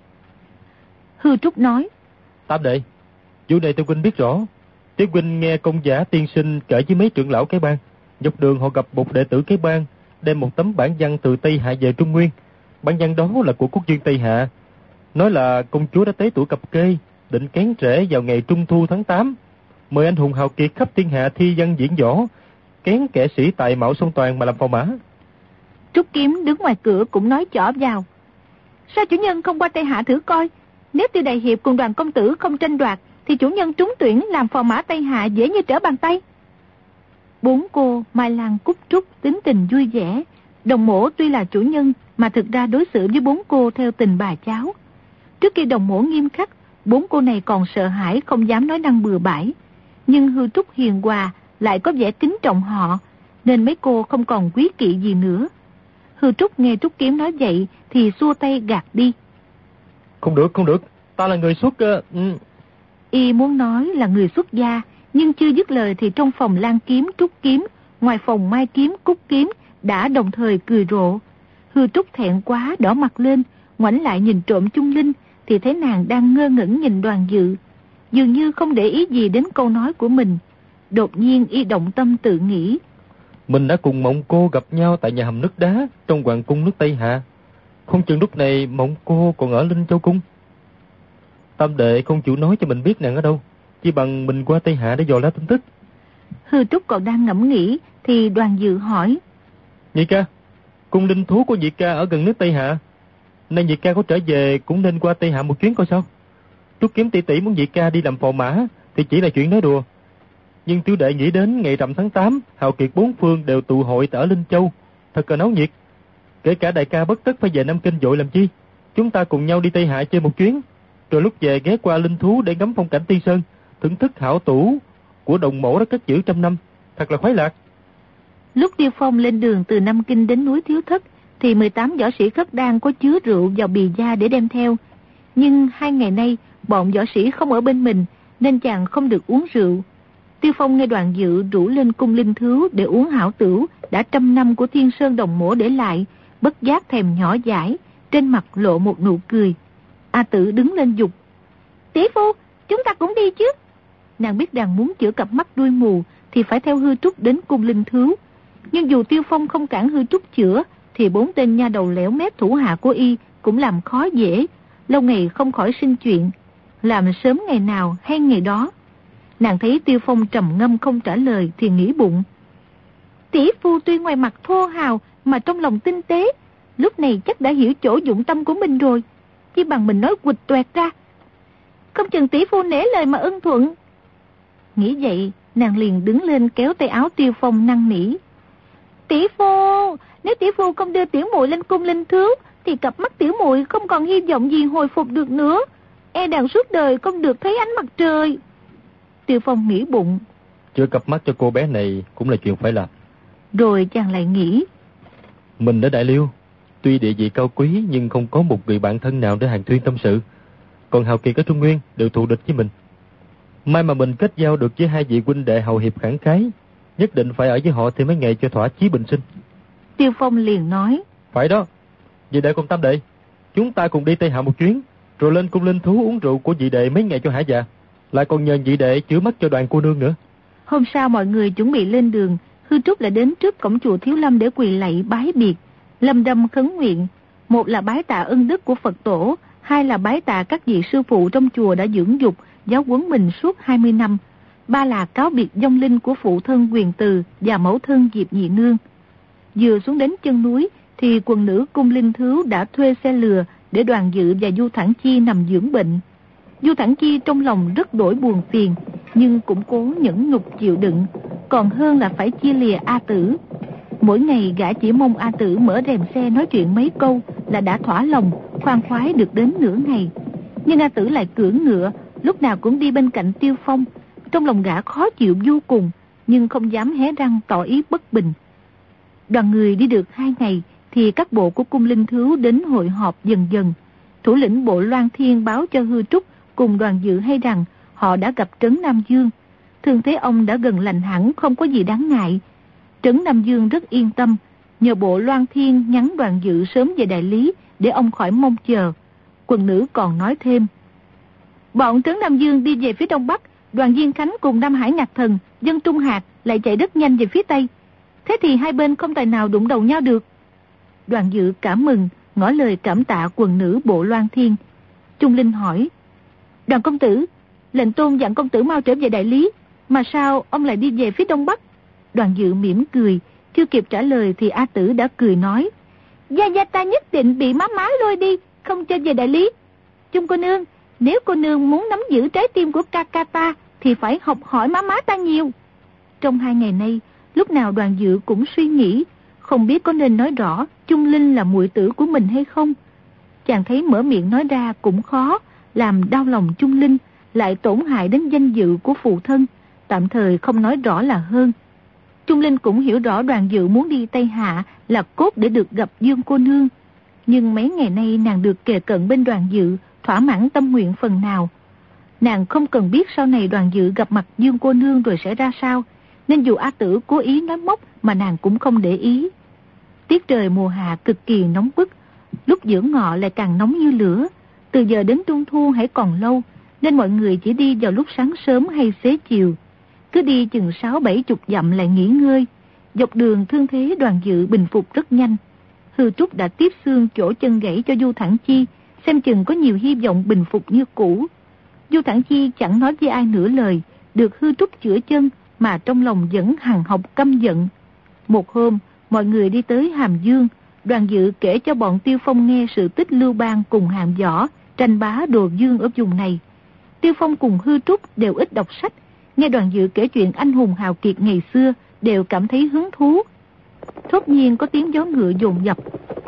[SPEAKER 1] Hư Trúc nói,
[SPEAKER 3] Tam đệ, vụ này Tiêu huynh biết rõ. Tiêu huynh nghe công giả tiên sinh kể với mấy trưởng lão cái bang, dọc đường họ gặp một đệ tử cái bang đem một tấm bản văn từ Tây Hạ về Trung Nguyên. Bản văn đó là của quốc vương Tây Hạ, nói là công chúa đã tế tuổi cập kê, định kén trễ vào ngày Trung Thu tháng 8, mời anh hùng hào kiệt khắp thiên hạ thi văn diễn võ, kén kẻ sĩ tài mạo song toàn mà làm phò mã.
[SPEAKER 1] Trúc Kiếm đứng ngoài cửa cũng nói chỏ vào, sao chủ nhân không qua Tây Hạ thử coi? Nếu Tiêu đại hiệp cùng Đoàn công tử không tranh đoạt thì chủ nhân trúng tuyển làm phò mã Tây Hạ dễ như trở bàn tay. 4 cô Mai Lan, Cúc Trúc tính tình vui vẻ. Đồng Mổ tuy là chủ nhân mà thực ra đối xử với 4 cô theo tình bà cháu. Trước khi Đồng Mổ nghiêm khắc, 4 cô này còn sợ hãi không dám nói năng bừa bãi. Nhưng Hư Trúc hiền hòa lại có vẻ kính trọng họ, nên mấy cô không còn quý kỵ gì nữa. Hư Trúc nghe Trúc Kiếm nói vậy thì xua tay gạt đi.
[SPEAKER 3] Không được, ta là người xuất...
[SPEAKER 1] Y muốn nói là người xuất gia, nhưng chưa dứt lời thì trong phòng Lan Kiếm, Trúc Kiếm, ngoài phòng Mai Kiếm, Cúc Kiếm đã đồng thời cười rộ. Hư Trúc thẹn quá đỏ mặt lên, ngoảnh lại nhìn trộm Chung Linh thì thấy nàng đang ngơ ngẩn nhìn Đoàn Dự, dường như không để ý gì đến câu nói của mình. Đột nhiên y động tâm tự nghĩ,
[SPEAKER 3] mình đã cùng Mộng Cô gặp nhau tại nhà hầm nước đá trong hoàng cung nước Tây Hạ, không chừng lúc này Mộng Cô còn ở Linh Châu cung. Tam đệ không chịu nói cho mình biết nàng ở đâu, chỉ bằng mình qua Tây Hạ để dò la tin tức.
[SPEAKER 1] Hư Trúc còn đang ngẫm nghĩ thì Đoàn Dự hỏi,
[SPEAKER 3] Nhị ca, cung linh thú của nhị ca ở gần nước Tây Hạ, nên nhị ca có trở về cũng nên qua Tây Hạ một chuyến coi sao. Trúc Kiếm tỷ tỷ muốn nhị ca đi làm phò mã thì chỉ là chuyện nói đùa, nhưng tiểu đệ nghĩ đến ngày rằm tháng 8 hào kiệt 4 phương đều tụ hội ở Linh Châu, thật là náo nhiệt. Kể cả đại ca bất tất phải về Nam Kinh vội làm chi, chúng ta cùng nhau đi Tây Hạ chơi một chuyến, rồi lúc về ghé qua Linh Thú để ngắm phong cảnh Tiên Sơn, thưởng thức hảo tủ của Đồng Mổ đã cất giữ trăm năm, thật là khoái lạc.
[SPEAKER 1] Lúc Điêu Phong lên đường từ Nam Kinh đến núi Thiếu Thất thì 18 võ sĩ khất đan có chứa rượu vào bì da để đem theo. Nhưng 2 ngày nay bọn võ sĩ không ở bên mình nên chàng không được uống rượu. Tiêu Phong nghe Đoàn Dự rủ lên cung linh thứu để uống hảo tửu đã 100 năm của Thiên Sơn Đồng Mổ để lại, bất giác thèm nhỏ dãi, trên mặt lộ một nụ cười. A Tử đứng lên giục: tỷ phu, chúng ta cũng đi chứ. Nàng biết rằng muốn chữa cặp mắt đuôi mù thì phải theo Hư Trúc đến cung linh thứu. Nhưng dù Tiêu Phong không cản Hư Trúc chữa thì 4 tên nha đầu lẻo mép thủ hạ của y cũng làm khó dễ, lâu ngày không khỏi sinh chuyện, làm sớm ngày nào hay ngày đó. Nàng thấy Tiêu Phong trầm ngâm không trả lời thì nghĩ bụng: tỷ phu tuy ngoài mặt thô hào mà trong lòng tinh tế, lúc này chắc đã hiểu chỗ dụng tâm của mình rồi, chỉ bằng mình nói quịch toẹt ra, không chừng tỷ phu nể lời mà ưng thuận. Nghĩ vậy, nàng liền đứng lên kéo tay áo Tiêu Phong năn nỉ: tỷ phu, nếu tỷ phu không đưa tiểu muội lên cung linh thứu thì cặp mắt tiểu muội không còn hy vọng gì hồi phục được nữa, e rằng suốt đời không được thấy ánh mặt trời. Tiêu Phong nghĩ bụng:
[SPEAKER 3] chữa cặp mắt cho cô bé này cũng là chuyện phải làm.
[SPEAKER 1] Rồi chàng lại nghĩ:
[SPEAKER 3] mình ở Đại Liêu tuy địa vị cao quý nhưng không có một người bạn thân nào để hàn thuyên tâm sự, còn Hào Kiệt ở Trung Nguyên đều thù địch với mình. May mà mình kết giao được với 2 vị huynh đệ hào hiệp khẳng khái, nhất định phải ở với họ thêm mấy ngày cho thỏa chí bình sinh.
[SPEAKER 1] Tiêu Phong liền nói:
[SPEAKER 3] phải đó, vị đệ cùng Tam đệ, chúng ta cùng đi Tây Hạ một chuyến, rồi lên cung linh thú uống rượu của vị đệ mấy ngày cho hả dạ, lại còn nhờ vị đệ chữa mắt cho Đoàn cô nương nữa.
[SPEAKER 1] Hôm sau mọi người chuẩn bị lên đường, Hư Trúc lại đến trước cổng chùa Thiếu Lâm để quỳ lạy bái biệt, lâm đâm khấn nguyện. Một là bái tạ ân đức của Phật tổ, 2 là bái tạ các vị sư phụ trong chùa đã dưỡng dục, giáo huấn mình suốt 20 năm, 3 là cáo biệt vong linh của phụ thân Quyền Từ và mẫu thân Diệp Nhị Nương. Vừa xuống đến chân núi thì quần nữ cung linh thứu đã thuê xe lừa để Đoàn Dự và Du Thẳng Chi nằm dưỡng bệnh. Du Thẳng Chi trong lòng rất đổi buồn phiền, nhưng cũng cố nhẫn nhục chịu đựng, còn hơn là phải chia lìa A Tử. Mỗi ngày gã chỉ mong A Tử mở rèm xe nói chuyện mấy câu là đã thỏa lòng, khoan khoái được đến nửa ngày. Nhưng A Tử lại cưỡng ngựa, lúc nào cũng đi bên cạnh Tiêu Phong. Trong lòng gã khó chịu vô cùng, nhưng không dám hé răng tỏ ý bất bình. Đoàn người đi được 2 ngày thì các bộ của cung linh thứu đến hội họp dần dần. Thủ lĩnh bộ Loan Thiên báo cho Hư Trúc cùng Đoàn Dự hay rằng họ đã gặp Trấn Nam Dương. Thương thế ông đã gần lành hẳn, không có gì đáng ngại. Trấn Nam Dương rất yên tâm, nhờ bộ Loan Thiên nhắn Đoàn Dự sớm về đại lý để ông khỏi mong chờ. Quần nữ còn nói thêm: bọn Trấn Nam Dương đi về phía đông bắc, Đoàn Diên Khánh cùng Nam Hải Ngạc Thần, Dân Trung Hạt lại chạy rất nhanh về phía tây. Thế thì hai bên không tài nào đụng đầu nhau được. Đoàn Dự cảm mừng, ngỏ lời cảm tạ quần nữ bộ Loan Thiên. Trung Linh hỏi: Đoàn công tử, lệnh tôn dặn công tử mau trở về đại lý, mà sao ông lại đi về phía đông bắc? Đoàn Dự mỉm cười, chưa kịp trả lời thì A Tử đã cười nói: Gia Gia ta nhất định bị má lôi đi, không cho về đại lý. Chung cô nương, nếu cô nương muốn nắm giữ trái tim của ca ca ta thì phải học hỏi má ta nhiều. Trong 2 ngày nay, lúc nào Đoàn Dự cũng suy nghĩ, không biết có nên nói rõ Trung Linh là muội tử của mình hay không. Chàng thấy mở miệng nói ra cũng khó, làm đau lòng Trung Linh, lại tổn hại đến danh dự của phụ thân, tạm thời không nói rõ là hơn. Trung Linh cũng hiểu rõ Đoàn Dự muốn đi Tây Hạ là cốt để được gặp Dương cô nương, nhưng mấy ngày nay nàng được kề cận bên Đoàn Dự, thỏa mãn tâm nguyện phần nào. Nàng không cần biết sau này Đoàn Dự gặp mặt Dương cô nương rồi sẽ ra sao, nên dù A Tử cố ý nói móc mà nàng cũng không để ý. Tiết trời mùa hạ cực kỳ nóng bức, lúc giữa ngọ lại càng nóng như lửa. Từ giờ đến Trung Thu hãy còn lâu, nên mọi người chỉ đi vào lúc sáng sớm hay xế chiều. Cứ đi chừng 60-70 dặm lại nghỉ ngơi. Dọc đường thương thế Đoàn Dự bình phục rất nhanh. Hư Trúc đã tiếp xương chỗ chân gãy cho Du Thẳng Chi, xem chừng có nhiều hy vọng bình phục như cũ. Du Thẳng Chi chẳng nói với ai nửa lời, được Hư Trúc chữa chân mà trong lòng vẫn hằng học căm giận. Một hôm, mọi người đi tới Hàm Dương, Đoàn Dự kể cho bọn Tiêu Phong nghe sự tích Lưu Bang cùng Hạng Võ tranh bá đồ dương ở vùng này. Tiêu Phong cùng Hư Trúc đều ít đọc sách, nghe Đoàn Dự kể chuyện anh hùng hào kiệt ngày xưa đều cảm thấy hứng thú. Thốt nhiên có tiếng gió ngựa dồn dập.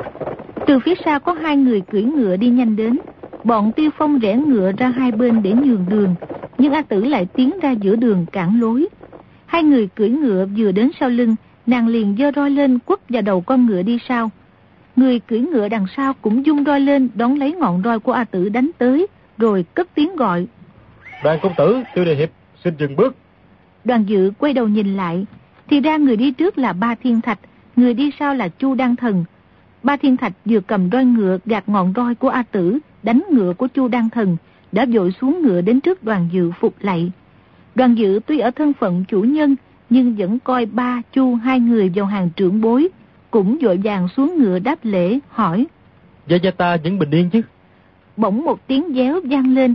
[SPEAKER 1] Từ phía sau có 2 người cưỡi ngựa đi nhanh đến. Bọn Tiêu Phong rẽ ngựa ra hai bên để nhường đường, nhưng A Tử lại tiến ra giữa đường cản lối. 2 người cưỡi ngựa vừa đến sau lưng, nàng liền giơ roi lên quất vào đầu con ngựa đi sau. Người cưỡi ngựa đằng sau cũng dung roi lên đón lấy ngọn roi của A Tử đánh tới, rồi cất tiếng gọi.
[SPEAKER 3] Đoàn công tử, Tiêu Đề Hiệp, xin dừng bước.
[SPEAKER 1] Đoàn Dự quay đầu nhìn lại, thì ra người đi trước là Ba Thiên Thạch, người đi sau là Chu Đăng Thần. Ba Thiên Thạch vừa cầm roi ngựa gạt ngọn roi của A Tử, đánh ngựa của Chu Đăng Thần, đã vội xuống ngựa đến trước Đoàn Dự phục lạy. Đoàn Dự tuy ở thân phận chủ nhân, nhưng vẫn coi Ba, Chu hai người vào hàng trưởng bối, cũng vội vàng xuống ngựa đáp lễ, hỏi.
[SPEAKER 3] Gia ta vẫn bình yên chứ?
[SPEAKER 1] Bỗng một tiếng réo vang lên.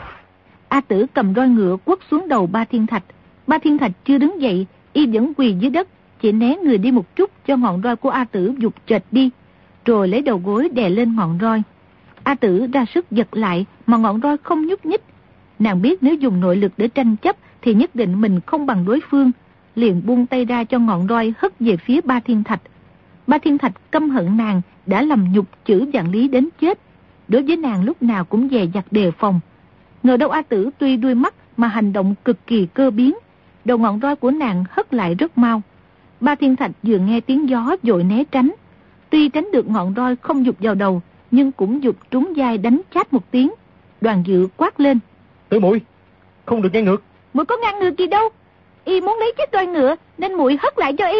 [SPEAKER 1] A Tử cầm roi ngựa quất xuống đầu Ba Thiên Thạch. Ba Thiên Thạch chưa đứng dậy, y vẫn quỳ dưới đất, chỉ né người đi một chút cho ngọn roi của A Tử vụt trệt đi, rồi lấy đầu gối đè lên ngọn roi. A Tử ra sức giật lại mà ngọn roi không nhúc nhích. Nàng biết nếu dùng nội lực để tranh chấp thì nhất định mình không bằng đối phương, liền buông tay ra cho ngọn roi hất về phía Ba Thiên Thạch. Ba Thiên Thạch căm hận nàng đã làm nhục chữ Vạn Lý đến chết, đối với nàng lúc nào cũng dè dặt đề phòng. Ngờ đâu A Tử tuy đuôi mắt mà hành động cực kỳ cơ biến, đầu ngọn roi của nàng hất lại rất mau. Ba Thiên Thạch vừa nghe tiếng gió vội né tránh, tuy tránh được ngọn roi không vụt vào đầu, nhưng cũng vụt trúng vai đánh chát một tiếng. Đoàn Dự quát lên.
[SPEAKER 3] Tử muội, không được ngăn ngược.
[SPEAKER 1] Muội có ngăn ngược gì đâu, y muốn lấy chiếc roi ngựa nên muội hất lại cho y.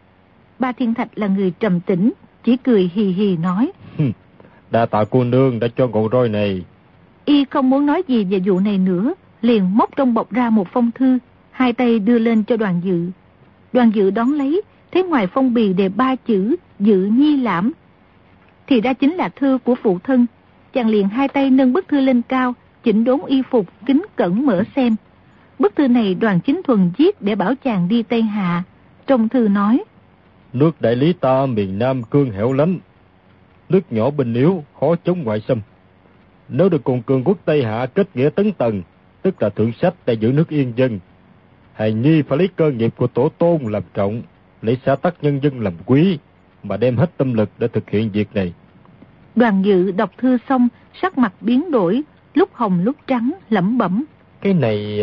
[SPEAKER 1] Ba Thiên Thạch là người trầm tĩnh, chỉ cười hì hì nói.
[SPEAKER 3] Đa tạ cô nương đã cho ngọn roi này.
[SPEAKER 1] Y không muốn nói gì về vụ này nữa, liền móc trong bọc ra một phong thư, hai tay đưa lên cho Đoàn Dự. Đoàn Dự đón lấy, thấy ngoài phong bì đề 3 chữ Dự Nhi Lãm, thì ra chính là thư của phụ thân. Chàng liền hai tay nâng bức thư lên cao, chỉnh đốn y phục, kính cẩn mở xem. Bức thư này Đoàn Chính Thuần viết để bảo chàng đi Tây Hạ. Trong thư nói:
[SPEAKER 3] Nước Đại Lý ta miền Nam cương hẻo lánh, nước nhỏ binh yếu, khó chống ngoại xâm. Nếu được cùng cường quốc Tây Hạ kết nghĩa tấn tần, tức là thượng sách để giữ nước yên dân. Hài nhi phải lấy cơ nghiệp của tổ tôn làm trọng, lấy xã tắc nhân dân làm quý, mà đem hết tâm lực để thực hiện việc này.
[SPEAKER 1] Đoàn Dự đọc thư xong, sắc mặt biến đổi, lúc hồng lúc trắng, lẩm bẩm.
[SPEAKER 3] Cái này...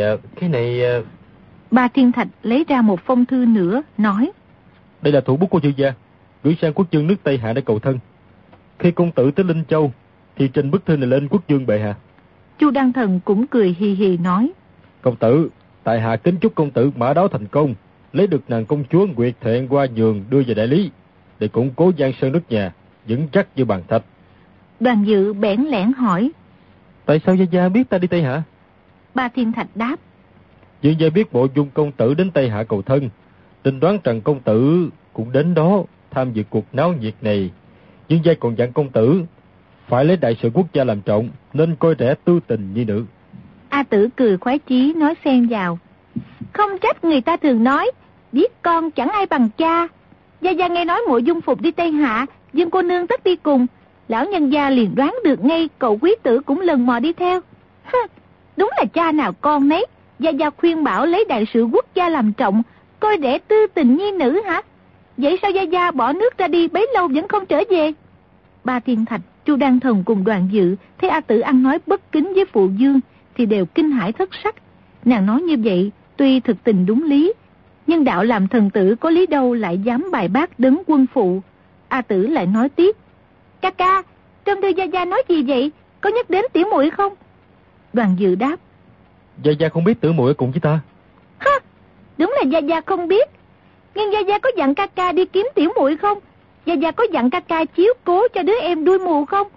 [SPEAKER 1] Ba Thiên Thạch lấy ra một phong thư nữa, nói:
[SPEAKER 3] Đây là thủ bút của chư gia, gửi sang quốc vương nước Tây Hạ để cầu thân. Khi công tử tới Linh Châu, thì trình bức thư này lên quốc vương bệ hạ.
[SPEAKER 1] Chu Đăng Thần cũng cười hì hì nói:
[SPEAKER 3] Công tử, tại hạ kính chúc công tử mã đáo thành công, lấy được nàng công chúa Nguyệt Thẹn qua nhường đưa về Đại Lý, để củng cố giang sơn nước nhà, vững chắc như bàn thạch.
[SPEAKER 1] Đoàn Dự bẽn lẽn hỏi:
[SPEAKER 3] Tại sao gia gia biết ta đi Tây Hạ?
[SPEAKER 1] Ba Thiên Thạch đáp:
[SPEAKER 3] Dương gia biết mộ dung công tử đến Tây Hạ cầu thân, tin đoán rằng công tử cũng đến đó tham dự cuộc náo nhiệt này. Dương gia còn dặn công tử phải lấy đại sự quốc gia làm trọng, nên coi rẻ tư tình nhi nữ.
[SPEAKER 1] A Tử cười khoái chí nói xen vào: Không trách người ta thường nói giết con chẳng ai bằng cha. Gia Gia nghe nói mộ dung phục đi Tây Hạ, Dương cô nương tất đi cùng. Lão nhân gia liền đoán được ngay cậu quý tử cũng lần mò đi theo. Đúng là cha nào con nấy. Gia Gia khuyên bảo lấy đại sự quốc gia làm trọng, coi rẻ tư tình nhi nữ hả? Vậy sao Gia Gia bỏ nước ra đi bấy lâu vẫn không trở về? Ba Thiên Thạch, Chu Đăng Thần cùng Đoàn Dự thấy A Tử ăn nói bất kính với phụ vương thì đều kinh hãi thất sắc. Nàng nói như vậy tuy thực tình đúng lý, nhưng đạo làm thần tử có lý đâu lại dám bài bác đấng quân phụ. A Tử lại nói tiếp: Ca ca, trong thư Gia Gia nói gì vậy? Có nhắc đến tiểu muội không? Đoàn Dự đáp:
[SPEAKER 3] Gia Gia không biết tiểu muội cùng với ta.
[SPEAKER 1] Ha, đúng là Gia Gia không biết. Nhưng Gia Gia có dặn ca ca đi kiếm tiểu muội không? Gia Gia có dặn ca ca chiếu cố cho đứa em đuôi mù không?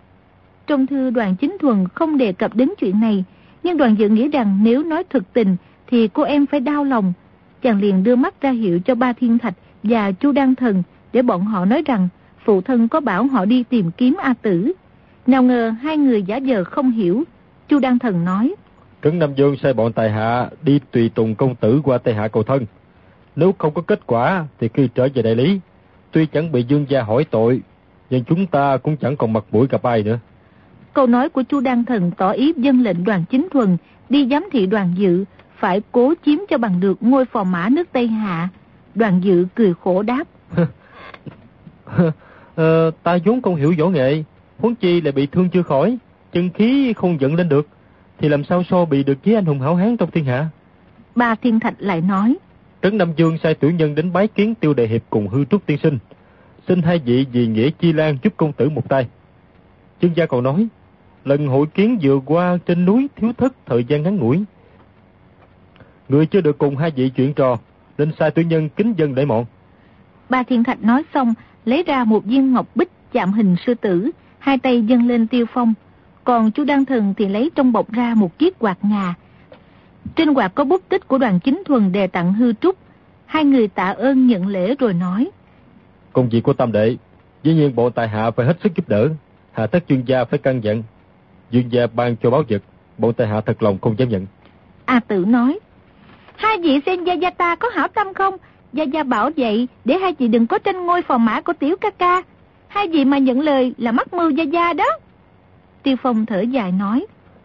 [SPEAKER 1] Trong thư Đoàn Chính Thuần không đề cập đến chuyện này, nhưng Đoàn Dự nghĩ rằng nếu nói thực tình thì cô em phải đau lòng. Chàng liền đưa mắt ra hiệu cho Ba Thiên Thạch và Chu Đăng Thần để bọn họ nói rằng phụ thân có bảo họ đi tìm kiếm A Tử. Nào ngờ hai người giả vờ không hiểu. Chu Đăng Thần nói:
[SPEAKER 3] Trấn Nam Dương sai bọn tài hạ đi tùy tùng công tử qua Tây Hạ cầu thân. Nếu không có kết quả thì khi trở về Đại Lý, tuy chẳng bị Dương gia hỏi tội, nhưng chúng ta cũng chẳng còn mặt mũi gặp ai nữa.
[SPEAKER 1] Câu nói của Chu Đăng Thần tỏ ý vâng lệnh Đoàn Chính Thuần đi giám thị Đoàn Dự, phải cố chiếm cho bằng được ngôi phò mã nước Tây Hạ. Đoàn Dự cười khổ đáp:
[SPEAKER 3] Ta vốn không hiểu võ nghệ, huống chi lại bị thương chưa khỏi, chân khí không dẫn lên được, thì làm sao so bị được với anh hùng hảo hán trong thiên hạ.
[SPEAKER 1] Ba Thiên Thạch lại nói:
[SPEAKER 3] Trấn Nam Dương sai tiểu nhân đến bái kiến Tiêu Đại Hiệp cùng Hư Trúc tiên sinh, xin hai vị vì nghĩa chi lan giúp công tử một tay. Chương gia còn nói, lần hội kiến vừa qua trên núi thiếu thất thời gian ngắn ngủi, người chưa được cùng hai vị chuyện trò, nên sai tiểu nhân kính dân để mọn.
[SPEAKER 1] Ba Thiên Thạch nói xong, lấy ra một viên ngọc bích chạm hình sư tử, hai tay dâng lên Tiêu Phong. Còn Chu Đăng Thần thì lấy trong bọc ra một chiếc quạt ngà. Trên quạt có bút tích của Đoàn Chính Thuần đề tặng Hư Trúc. Hai người tạ ơn nhận lễ rồi nói,
[SPEAKER 3] công việc của tam đệ, dĩ nhiên bọn tài hạ phải hết sức giúp đỡ. Hạ thất chương gia phải căn dặn, dương gia ban cho báu vật, bọn tài hạ thật lòng không dám nhận.
[SPEAKER 1] A Tử nói, hai vị xem gia gia ta có hảo tâm không? Gia gia bảo vậy để hai vị đừng có tranh ngôi phò mã của tiểu ca ca. Hai vị mà nhận lời là mắc mưu gia gia đó. Tiêu Phong thở dài nói,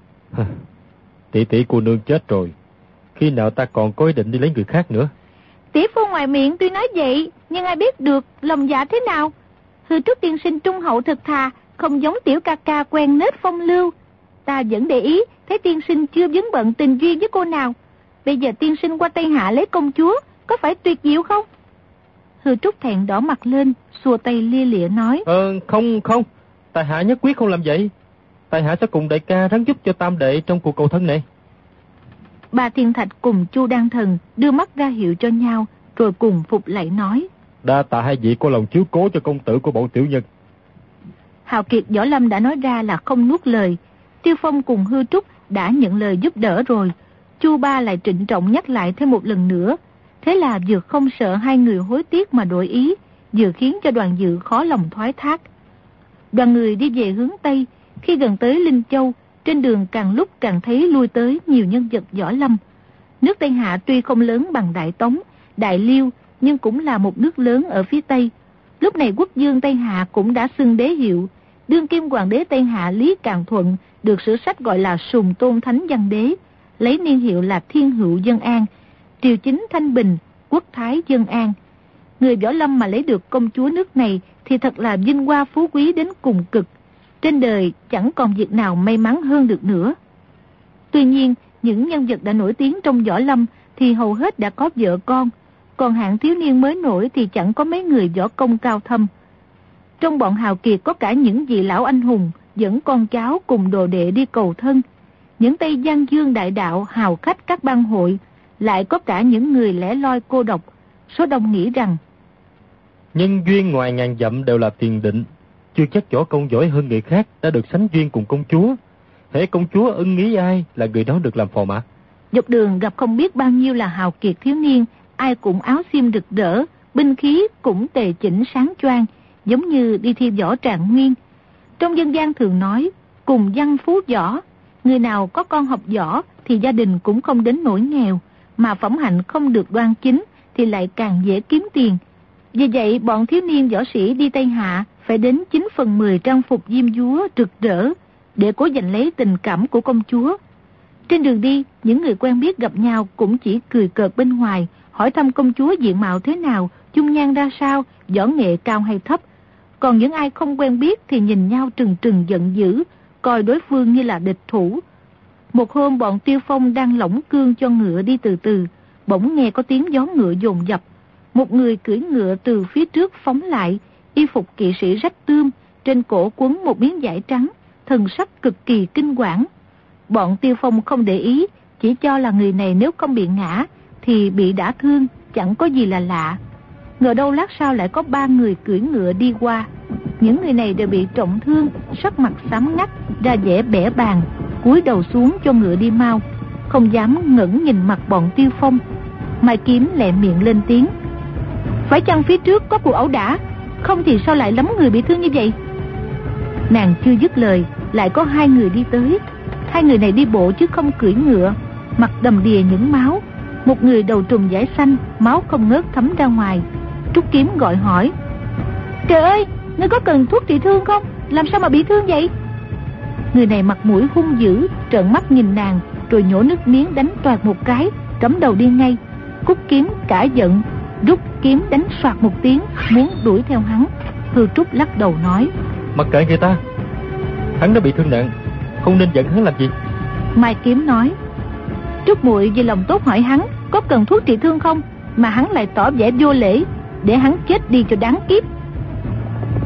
[SPEAKER 3] tỷ tỷ cô nương chết rồi, khi nào ta còn có ý định đi lấy người khác nữa.
[SPEAKER 1] Tỷ phu ngoài miệng tuy nói vậy, nhưng ai biết được lòng dạ thế nào. Hư Trúc tiên sinh trung hậu thật thà, không giống tiểu ca ca quen nết phong lưu. Ta vẫn để ý, thấy tiên sinh chưa vướng bận tình duyên với cô nào. Bây giờ tiên sinh qua Tây Hạ lấy công chúa, có phải tuyệt diệu không? Hư Trúc thẹn đỏ mặt lên, xua tay lia lịa nói,
[SPEAKER 3] Không, tài hạ nhất quyết không làm vậy. Tài hạ sẽ cùng đại ca ráng giúp cho tam đệ trong cuộc cầu thân này.
[SPEAKER 1] Ba Thiên Thạch cùng Chu Đăng Thần đưa mắt ra hiệu cho nhau, rồi cùng phục lạy nói,
[SPEAKER 3] đa tạ hai vị có lòng chiếu cố cho công tử của bọn tiểu nhân.
[SPEAKER 1] Hào kiệt Võ Lâm đã nói ra là không nuốt lời. Tiêu Phong cùng Hư Trúc đã nhận lời giúp đỡ rồi. Chu Ba lại trịnh trọng nhắc lại thêm một lần nữa. Thế là vừa không sợ hai người hối tiếc mà đổi ý, vừa khiến cho Đoàn Dự khó lòng thoái thác. Đoàn người đi về hướng Tây. Khi gần tới Linh Châu, trên đường càng lúc càng thấy lui tới nhiều nhân vật võ lâm. Nước Tây Hạ tuy không lớn bằng Đại Tống, Đại Liêu, nhưng cũng là một nước lớn ở phía Tây. Lúc này quốc vương Tây Hạ cũng đã xưng đế hiệu. Đương kim hoàng đế Tây Hạ Lý Càn Thuận được sử sách gọi là Sùng Tôn Thánh Văn Đế, lấy niên hiệu là Thiên Hữu Dân An, triều chính thanh bình, quốc thái dân an. Người võ lâm mà lấy được công chúa nước này thì thật là vinh hoa phú quý đến cùng cực. Trên đời chẳng còn việc nào may mắn hơn được nữa. Tuy nhiên, những nhân vật đã nổi tiếng trong võ lâm thì hầu hết đã có vợ con, còn hạng thiếu niên mới nổi thì chẳng có mấy người võ công cao thâm. Trong bọn hào kiệt có cả những vị lão anh hùng dẫn con cháu cùng đồ đệ đi cầu thân, những Tây Giang Dương đại đạo hào khách các bang hội, lại có cả những người lẻ loi cô độc. Số đông nghĩ rằng
[SPEAKER 3] nhân duyên ngoài ngàn dặm đều là tiền định, chưa chắc võ công giỏi hơn người khác đã được sánh duyên cùng công chúa. Hễ công chúa ưng ý ai là người đó được làm phò mã.
[SPEAKER 1] Dọc đường gặp không biết bao nhiêu là hào kiệt thiếu niên, ai cũng áo xiêm rực rỡ, binh khí cũng tề chỉnh sáng choang, giống như đi thi võ trạng nguyên. Trong dân gian thường nói, cùng văn phú võ, người nào có con học võ thì gia đình cũng không đến nỗi nghèo, mà phẩm hạnh không được đoan chính thì lại càng dễ kiếm tiền. Vì vậy bọn thiếu niên võ sĩ đi Tây Hạ phải đến 9/10 trang phục diêm dúa rực rỡ để cố giành lấy tình cảm của công chúa. Trên đường đi, những người quen biết gặp nhau cũng chỉ cười cợt bên ngoài, hỏi thăm công chúa diện mạo thế nào, dung nhan ra sao, võ nghệ cao hay thấp. Còn những ai không quen biết thì nhìn nhau trừng trừng giận dữ, coi đối phương như là địch thủ. Một hôm bọn Tiêu Phong đang lỏng cương cho ngựa đi từ từ, bỗng nghe có tiếng gió ngựa dồn dập. Một người cưỡi ngựa từ phía trước phóng lại, y phục kỵ sĩ rách tươm, trên cổ quấn một miếng vải trắng, thần sắc cực kỳ kinh quản. Bọn Tiêu Phong không để ý, chỉ cho là người này nếu không bị ngã thì bị đả thương, chẳng có gì là lạ. Ngờ đâu lát sau lại có 3 người cưỡi ngựa đi qua. Những người này đều bị trọng thương, sắc mặt xám ngắt, ra vẻ bẽ bàng, cúi đầu xuống cho ngựa đi mau, không dám ngẩng nhìn mặt bọn Tiêu Phong. Mai Kiếm lẹ miệng lên tiếng, phải chăng phía trước có cuộc ẩu đả? Không thì sao lại lắm người bị thương như vậy? Nàng chưa dứt lời, lại có 2 người đi tới. 2 người này đi bộ chứ không cưỡi ngựa, mặt đầm đìa những máu. Một người đầu trùm vải xanh, máu không ngớt thấm ra ngoài. Trúc Kiếm gọi hỏi, trời ơi, ngươi có cần thuốc trị thương không? Làm sao mà bị thương vậy? Người này mặt mũi hung dữ, trợn mắt nhìn nàng, rồi nhổ nước miếng đánh toạc một cái, cắm đầu đi ngay. Cúc Kiếm cả giận, rút kiếm đánh soạt một tiếng, muốn đuổi theo hắn. Hư Trúc lắc đầu nói,
[SPEAKER 3] mặc kệ người ta, hắn đã bị thương nặng, không nên giận hắn làm gì.
[SPEAKER 1] Mai Kiếm nói, Trúc muội vì lòng tốt hỏi hắn có cần thuốc trị thương không, mà hắn lại tỏ vẻ vô lễ, để hắn chết đi cho đáng kiếp.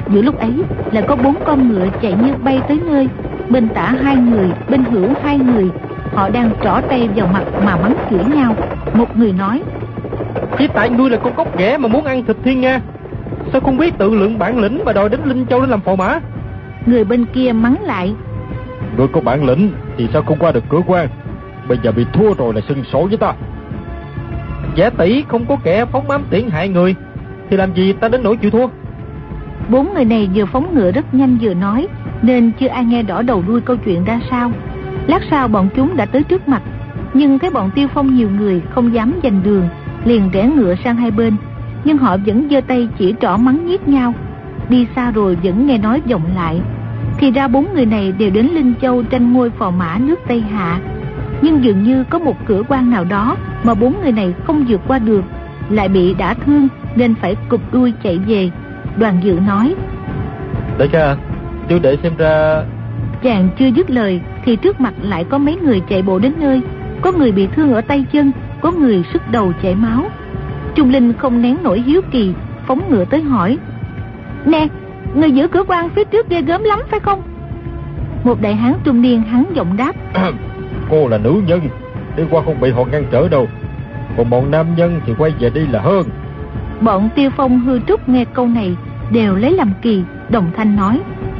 [SPEAKER 1] Giữa lúc ấy lại có 4 con ngựa chạy như bay tới nơi. Bên tả 2 người, bên hữu 2 người. Họ đang trỏ tay vào mặt mà mắng chửi nhau. Một người nói:
[SPEAKER 3] chỉ tại ngươi là con cóc ghẻ mà muốn ăn thịt Thiên Nga, sao không biết tự lượng bản lĩnh mà đòi đến Linh Châu để làm phò mã?
[SPEAKER 1] Người bên kia mắng lại:
[SPEAKER 3] ngươi có bản lĩnh thì sao không qua được cửa quan, bây giờ bị thua rồi là xưng sổ với ta. Giả tỷ không có kẻ phóng ám tiễn hại người thì làm gì ta đến nỗi chịu thua.
[SPEAKER 1] 4 người này vừa phóng ngựa rất nhanh vừa nói, nên chưa ai nghe rõ đầu đuôi câu chuyện ra sao. Lát sau bọn chúng đã tới trước mặt, nhưng thấy bọn Tiêu Phong nhiều người không dám giành đường, liền rẽ ngựa sang hai bên. Nhưng họ vẫn giơ tay chỉ trỏ mắng nhiếc nhau. Đi xa rồi vẫn nghe nói vọng lại. Thì ra 4 người này đều đến Linh Châu tranh ngôi phò mã nước Tây Hạ. Nhưng dường như có một cửa quan nào đó mà 4 người này không vượt qua được, lại bị đả thương nên phải cụp đuôi chạy về. Đoàn Dự nói:
[SPEAKER 3] đại ca, tiểu đệ xem ra...
[SPEAKER 1] Chàng chưa dứt lời thì trước mặt lại có mấy người chạy bộ đến nơi. Có người bị thương ở tay chân, có người sứt đầu chảy máu. Trung Linh không nén nổi hiếu kỳ, phóng ngựa tới hỏi: nè, người giữ cửa quan phía trước ghê gớm lắm phải không? Một đại hán trung niên hắn giọng đáp:
[SPEAKER 3] cô là nữ nhân, đi qua không bị họ ngăn trở đâu, còn bọn nam nhân thì quay về đi là hơn.
[SPEAKER 1] Bọn Tiêu Phong Hư Trúc nghe câu này đều lấy làm kỳ, đồng thanh nói: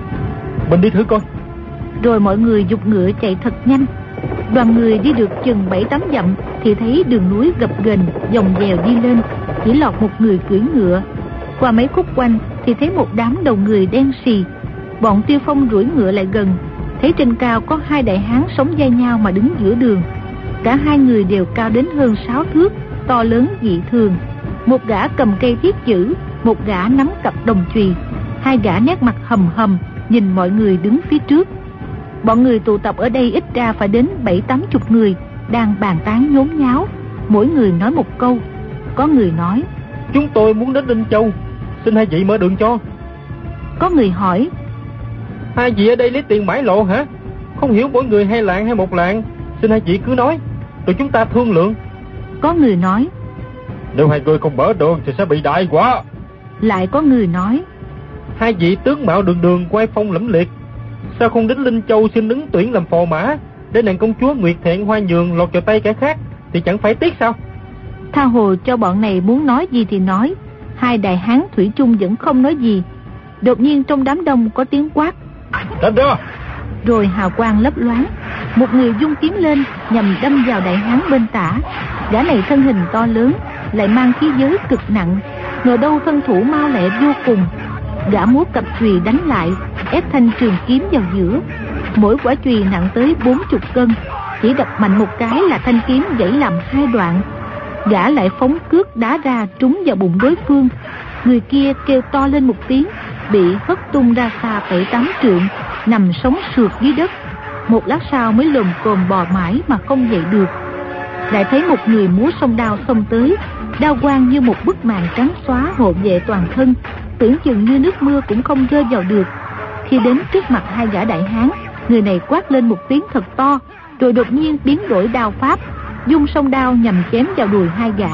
[SPEAKER 3] mình đi thử coi.
[SPEAKER 1] Rồi mọi người giục ngựa chạy thật nhanh. Đoàn người đi được chừng 7-8 dặm thì thấy đường núi gập ghềnh dòng dèo đi lên, chỉ lọt một người cưỡi ngựa. Qua mấy khúc quanh thì thấy một đám đầu người đen xì. Bọn Tiêu Phong đuổi ngựa lại gần, thấy trên cao có 2 đại hán sống vai nhau mà đứng giữa đường. Cả 2 người đều cao đến hơn 6 thước, to lớn dị thường. Một gã cầm cây thiết chữ, một gã nắm cặp đồng chùy. 2 gã nét mặt hầm hầm nhìn mọi người đứng phía trước. Bọn người tụ tập ở đây ít ra phải đến 7-80 người, đang bàn tán nhốn nháo, mỗi người nói một câu. Có người nói:
[SPEAKER 3] chúng tôi muốn đến Linh Châu, xin hai vị mở đường cho.
[SPEAKER 1] Có người hỏi:
[SPEAKER 3] hai vị ở đây lấy tiền mãi lộ hả? Không hiểu mỗi người 2 lạng hay 1 lạng, xin hai vị cứ nói, rồi chúng ta thương lượng.
[SPEAKER 1] Có người nói:
[SPEAKER 3] nếu hai người không mở đường thì sẽ bị đại quả.
[SPEAKER 1] Lại có người nói:
[SPEAKER 3] hai vị tướng mạo đường đường quay phong lẫm liệt, sao không đến Linh Châu xin ứng tuyển làm phò mã, để nàng công chúa Nguyệt Thẹn Hoa Nhường lọt vào tay kẻ khác thì chẳng phải tiếc sao?
[SPEAKER 1] Tha hồ cho bọn này muốn nói gì thì nói. 2 đại hán thủy chung vẫn không nói gì. Đột nhiên trong đám đông có tiếng quát:
[SPEAKER 3] đánh ra!
[SPEAKER 1] Rồi hào quang lấp loáng, một người dung kiếm lên nhằm đâm vào đại hán bên tả. Gã này thân hình to lớn, lại mang khí giới cực nặng, ngờ đâu thân thủ mau lẹ vô cùng. Gã múa cặp chùy đánh lại, ép thanh trường kiếm vào giữa. Mỗi quả chùy nặng tới 40 cân, chỉ đập mạnh một cái là thanh kiếm gãy làm 2 đoạn. Gã lại phóng cước đá ra trúng vào bụng đối phương. Người kia kêu to lên một tiếng, bị hất tung ra xa 7-8 trượng, nằm sống sượt dưới đất. Một lát sau mới lồm cồm bò mãi mà không dậy được. Lại thấy một người múa song đao xông tới, đao quang như một bức màn trắng xóa hộ vệ toàn thân, tưởng chừng như nước mưa cũng không rơi vào được. Khi đến trước mặt 2 gã đại hán, người này quát lên một tiếng thật to, rồi đột nhiên biến đổi đao pháp, dung song đao nhằm chém vào đùi 2 gã.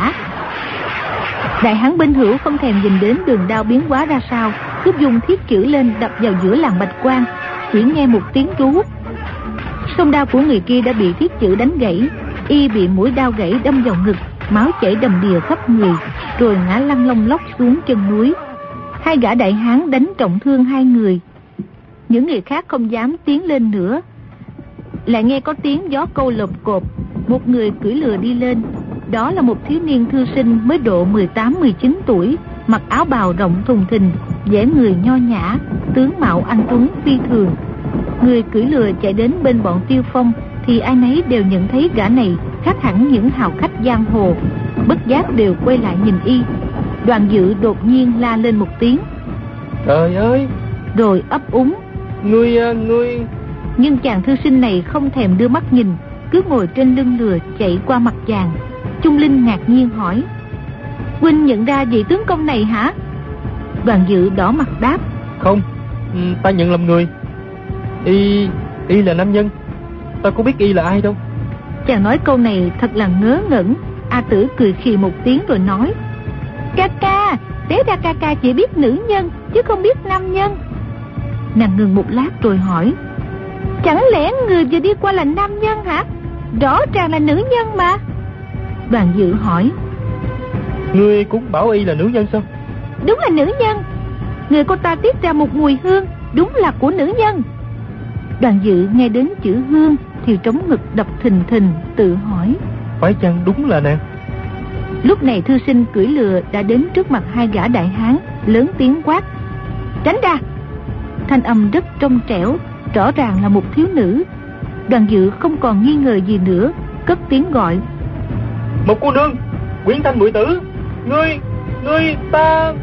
[SPEAKER 1] Đại hán bên hữu không thèm nhìn đến đường đao biến hóa ra sao, cứ dùng thiết chữ lên đập vào giữa làn bạch quang. Chỉ nghe một tiếng rú, song đao của người kia đã bị thiết chữ đánh gãy, y bị mũi đao gãy đâm vào ngực, máu chảy đầm đìa khắp người, rồi ngã lăn lông lóc xuống chân núi. 2 gã đại hán đánh trọng thương 2 người. Những người khác không dám tiến lên nữa. Lại nghe có tiếng gió câu lộp cộp, một người cưỡi lừa đi lên. Đó là một thiếu niên thư sinh mới độ 18-19 tuổi, mặc áo bào rộng thùng thình, vẻ người nho nhã, tướng mạo anh tuấn phi thường. Người cưỡi lừa chạy đến bên bọn Tiêu Phong thì ai nấy đều nhận thấy gã này khác hẳn những hào khách giang hồ, bất giác đều quay lại nhìn y. Đoàn Dự đột nhiên la lên một tiếng:
[SPEAKER 3] trời ơi!
[SPEAKER 1] Rồi ấp úng:
[SPEAKER 3] Ngươi...
[SPEAKER 1] Nhưng chàng thư sinh này không thèm đưa mắt nhìn, cứ ngồi trên lưng lừa chạy qua mặt chàng. Trung Linh ngạc nhiên hỏi: huynh nhận ra vị tướng công này hả? Đoàn Dự đỏ mặt đáp:
[SPEAKER 3] không, ta nhận lầm người. Y là nam nhân, ta có biết y là ai đâu.
[SPEAKER 1] Chàng nói câu này thật là ngớ ngẩn. A Tử cười khì một tiếng rồi nói: ca ca, Té ra ca ca chỉ biết nữ nhân chứ không biết nam nhân. Nàng ngừng một lát rồi hỏi: Chẳng lẽ người vừa đi qua là nam nhân hả? Rõ ràng là nữ nhân mà. Đoàn Dự hỏi:
[SPEAKER 3] Ngươi cũng bảo y là nữ nhân sao?
[SPEAKER 1] Đúng là nữ nhân. Người cô ta tiết ra một mùi hương, đúng là của nữ nhân. Đoàn Dự nghe đến chữ hương thì trống ngực đập thình thình, tự hỏi:
[SPEAKER 3] Phải chăng đúng là nàng?
[SPEAKER 1] Lúc này thư sinh cưỡi lừa đã đến trước mặt hai gã đại hán, lớn tiếng quát: Tránh ra! Thanh âm rất trong trẻo, rõ ràng là một thiếu nữ. Đoàn Dự không còn nghi ngờ gì nữa, cất tiếng gọi:
[SPEAKER 3] Một cô nương, Quyển Thanh muội tử, ngươi ta.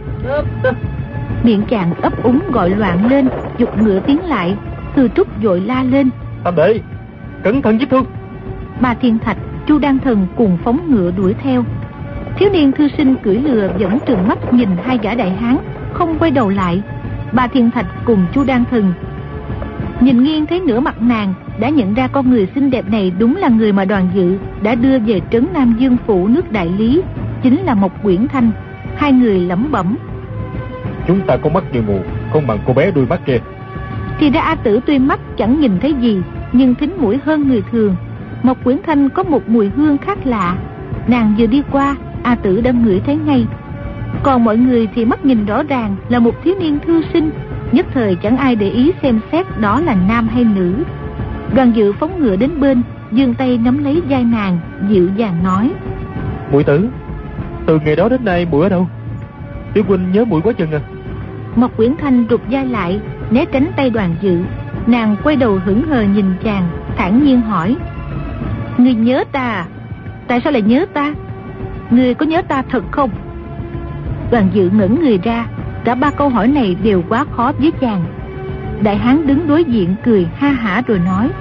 [SPEAKER 1] Miệng chàng ấp úng gọi loạn lên, giục ngựa tiến lại. Thư Trúc vội la lên:
[SPEAKER 3] Tam đệ, cẩn thận vết thương.
[SPEAKER 1] Ba Thiên Thạch, Chu Đan Thần cùng phóng ngựa đuổi theo. Thiếu niên thư sinh cưỡi lừa vẫn trừng mắt nhìn hai gã đại hán, không quay đầu lại. Ba Thiên Thạch cùng Chu Đan Thần nhìn nghiêng thấy nửa mặt nàng, đã nhận ra con người xinh đẹp này đúng là người mà Đoàn Dự đã đưa về trấn Nam Dương Phủ nước Đại Lý, chính là Mộc Quyển Thanh. Hai người lẩm bẩm:
[SPEAKER 3] Chúng ta có mắt như mù, không bằng cô bé đuôi mắt kia.
[SPEAKER 1] Thì ra A Tử tuy mắt chẳng nhìn thấy gì, nhưng thính mũi hơn người thường. Mộc Quyển Thanh có một mùi hương khác lạ, nàng vừa đi qua, A Tử đã ngửi thấy ngay. Còn mọi người thì mắt nhìn rõ ràng là một thiếu niên thư sinh, nhất thời chẳng ai để ý xem xét đó là nam hay nữ. Đoàn Dự phóng ngựa đến bên, giương tay nắm lấy vai nàng, dịu dàng nói:
[SPEAKER 3] Muội tử, từ ngày đó đến nay muội ở đâu? Tiểu huynh nhớ muội quá chừng à.
[SPEAKER 1] Mộc Quyển Thanh rụt vai lại, né tránh tay Đoàn Dự. Nàng quay đầu hững hờ nhìn chàng, thản nhiên hỏi: Ngươi nhớ ta à? Tại sao lại nhớ ta? Ngươi có nhớ ta thật không? Đoàn Dự ngẩn người ra, cả ba câu hỏi này đều quá khó với chàng. Đại hán đứng đối diện cười ha hả rồi nói: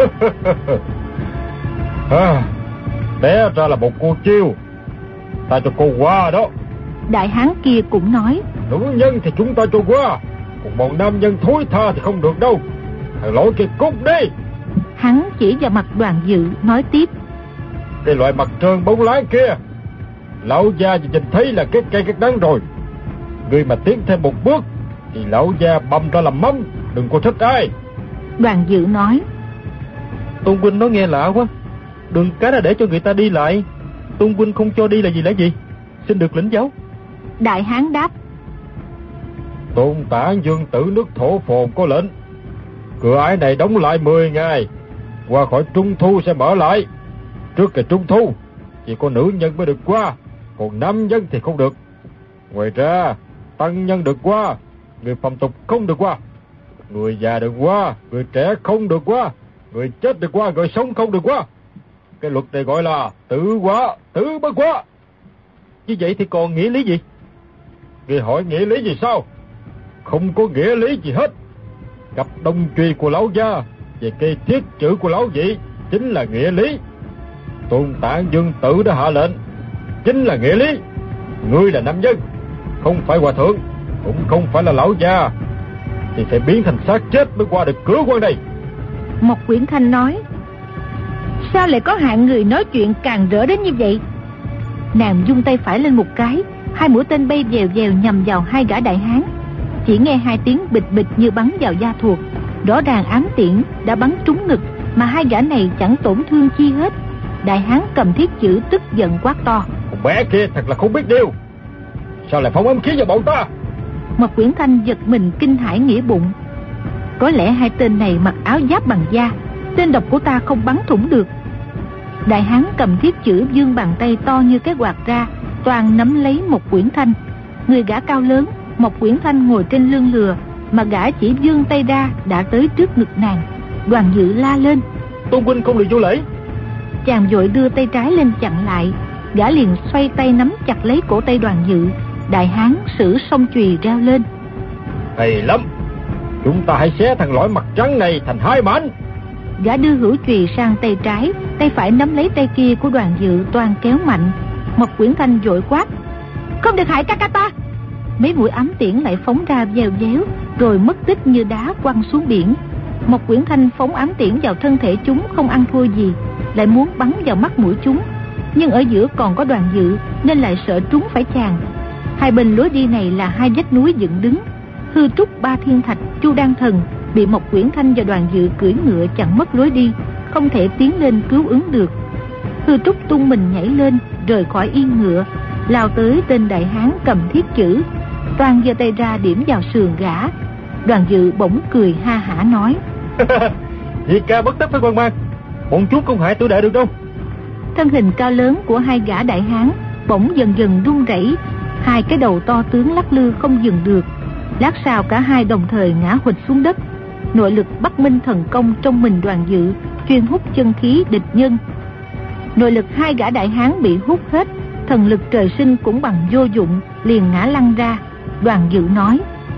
[SPEAKER 3] Té ra là một cô chiêu, ta cho cô qua đó.
[SPEAKER 1] Đại hán kia cũng nói:
[SPEAKER 3] Nữ nhân thì chúng ta cho qua, còn bọn nam nhân thối tha thì không được đâu. Thằng lỗi kia cút đi.
[SPEAKER 1] Hắn chỉ vào mặt Đoàn Dự nói tiếp:
[SPEAKER 3] Cái loại mặt trơn bóng láng kia, lão gia chỉ nhìn thấy là cái cây cái đắng rồi. Người mà tiến thêm một bước thì lão gia bầm ra làm mắm, đừng có thích ai.
[SPEAKER 1] Đoàn Dự nói:
[SPEAKER 3] Tôn huynh nói nghe lạ quá, đường cái đã để cho người ta đi lại, Tôn huynh không cho đi là gì lẽ gì? Xin được lĩnh giáo.
[SPEAKER 1] Đại hán đáp:
[SPEAKER 3] Tôn Tả Dương Tử nước Thổ Phồn có lệnh, cửa ải này đóng lại 10 ngày, qua khỏi Trung Thu sẽ mở lại. Trước ngày Trung Thu chỉ có nữ nhân mới được qua, còn nam nhân thì không được. Ngoài ra tăng nhân được qua, người phàm tục không được qua. Người già được qua, người trẻ không được qua, người chết được qua, người sống không được qua. Cái luật này gọi là tự qua, tự bất qua. Như vậy thì còn nghĩa lý gì? Người hỏi nghĩa lý gì sao? Không có nghĩa lý gì hết. Cặp đồng truy của lão gia về cây thiết chữ của lão vị chính là nghĩa lý. Tôn Tạng Dương Tử đã hạ lệnh, chính là nghĩa lý. Ngươi là nam nhân, không phải hòa thượng, cũng không phải là lão gia, thì phải biến thành xác chết mới qua được cửa quan này.
[SPEAKER 1] Mộc Quyển Thanh nói: Sao lại có hạng người nói chuyện càng rỡ đến như vậy? Nàng dung tay phải lên một cái, hai mũi tên bay vèo vèo nhằm vào hai gã đại hán. Chỉ nghe hai tiếng bịch bịch như bắn vào da thuộc, rõ ràng ám tiễn đã bắn trúng ngực, mà hai gã này chẳng tổn thương chi hết. Đại hán cầm thiết chữ tức giận quát to:
[SPEAKER 3] Con bé kia thật là không biết điều, sao lại phóng ám khí vào bọn ta?
[SPEAKER 1] Mộc Quyển Thanh giật mình kinh hãi nghĩ bụng: có lẽ hai tên này mặc áo giáp bằng da, tên độc của ta không bắn thủng được. Đại hán cầm thiết chữ vươn bàn tay to như cái quạt ra, toàn nắm lấy Mộc Quyển Thanh. Người gã cao lớn, Mộc Quyển Thanh ngồi trên lưng lừa, mà gã chỉ vươn tay ra đã tới trước ngực nàng. Đoàn Dự la lên:
[SPEAKER 3] Tôn huynh không được vô lễ.
[SPEAKER 1] Chàng vội đưa tay trái lên chặn lại, gã liền xoay tay nắm chặt lấy cổ tay Đoàn Dự. Đại hán sử song chùy reo lên:
[SPEAKER 3] Hay lắm, chúng ta hãy xé thằng lõi mặt trắng này thành hai mảnh.
[SPEAKER 1] Gã đưa hữu chùy sang tay trái, tay phải nắm lấy tay kia của Đoàn Dự toàn kéo mạnh. Mộc Quyển Thanh vội quát: Không được hại ca ca ta. Mấy mũi ám tiễn lại phóng ra vèo véo, rồi mất tích như đá quăng xuống biển. Mộc Quyển Thanh phóng ám tiễn vào thân thể chúng không ăn thua gì, lại muốn bắn vào mắt mũi chúng, nhưng ở giữa còn có Đoàn Dự nên lại sợ trúng phải chàng. Hai bên lối đi này là hai vách núi dựng đứng. Hư Trúc, Ba Thiên Thạch, Chu Đan Thần bị Mộc Quyển Thanh và Đoàn Dự cưỡi ngựa chặn mất lối đi, không thể tiến lên cứu ứng được. Hư Trúc tung mình nhảy lên, rời khỏi yên ngựa, lao tới tên đại hán cầm thiết chữ, toan giơ tay ra điểm vào sườn gã. Đoàn Dự bỗng cười ha hả nói:
[SPEAKER 3] Việc ca bất tất phải quan mang, bọn chúng không hại tiểu đệ được đâu.
[SPEAKER 1] Thân hình cao lớn của hai gã đại hán bỗng dần dần run rẩy, hai cái đầu to tướng lắc lư không dừng được. Lát sau cả hai đồng thời ngã huỵch xuống đất. Nội lực Bắc Minh thần công trong mình Đoàn Dự chuyên hút chân khí địch nhân. Nội lực hai gã đại hán bị hút hết, thần lực trời sinh cũng bằng vô dụng, liền ngã lăn ra. Đoàn Dự nói: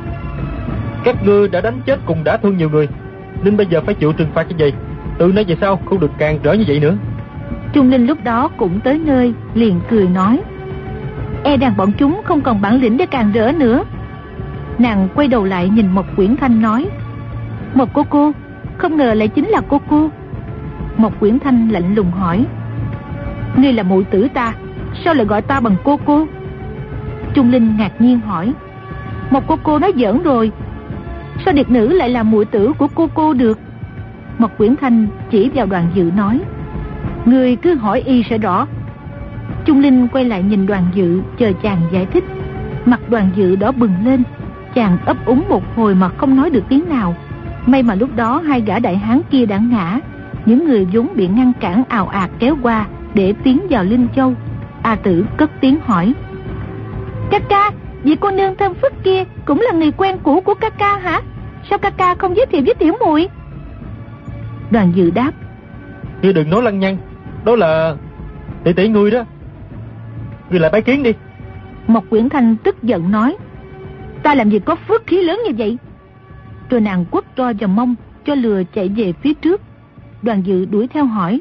[SPEAKER 3] Các ngươi đã đánh chết cùng đã thương nhiều người, nên bây giờ phải chịu trừng phạt như vậy. Từ nay về sau không được càn rỡ như vậy nữa.
[SPEAKER 1] Trung Linh lúc đó cũng tới nơi, liền cười nói: E rằng bọn chúng không còn bản lĩnh để càn rỡ nữa. Nàng quay đầu lại nhìn Mộc Quyển Thanh nói: Mộc cô, không ngờ lại chính là cô. Mộc Quyển Thanh lạnh lùng hỏi: Ngươi là muội tử ta, sao lại gọi ta bằng cô? Trung Linh ngạc nhiên hỏi: Mộc cô nói giỡn rồi, sao điệp nữ lại là muội tử của cô được? Mộc Quyển Thanh chỉ vào Đoàn Dự nói: Ngươi cứ hỏi y sẽ rõ. Trung Linh quay lại nhìn Đoàn Dự chờ chàng giải thích. Mặt Đoàn Dự đỏ bừng lên, chàng ấp úng một hồi mà không nói được tiếng nào. May mà lúc đó hai gã đại hán kia đã ngã, những người vốn bị ngăn cản ào ạt kéo qua để tiến vào Linh Châu. A Tử cất tiếng hỏi: Ca, vị cô nương thơm phức kia cũng là người quen cũ của ca hả? Sao ca không giới thiệu với tiểu muội? Đoàn Dự đáp:
[SPEAKER 3] Ngươi đừng nói lăng nhăng, đó là tỷ ngươi đó. Ngươi lại bái kiến đi.
[SPEAKER 1] Mộc Quyển Thanh tức giận nói: Ta làm gì có phước khí lớn như vậy? Rồi nàng quất roi vào mông cho lừa chạy về phía trước. Đoàn Dự đuổi theo hỏi: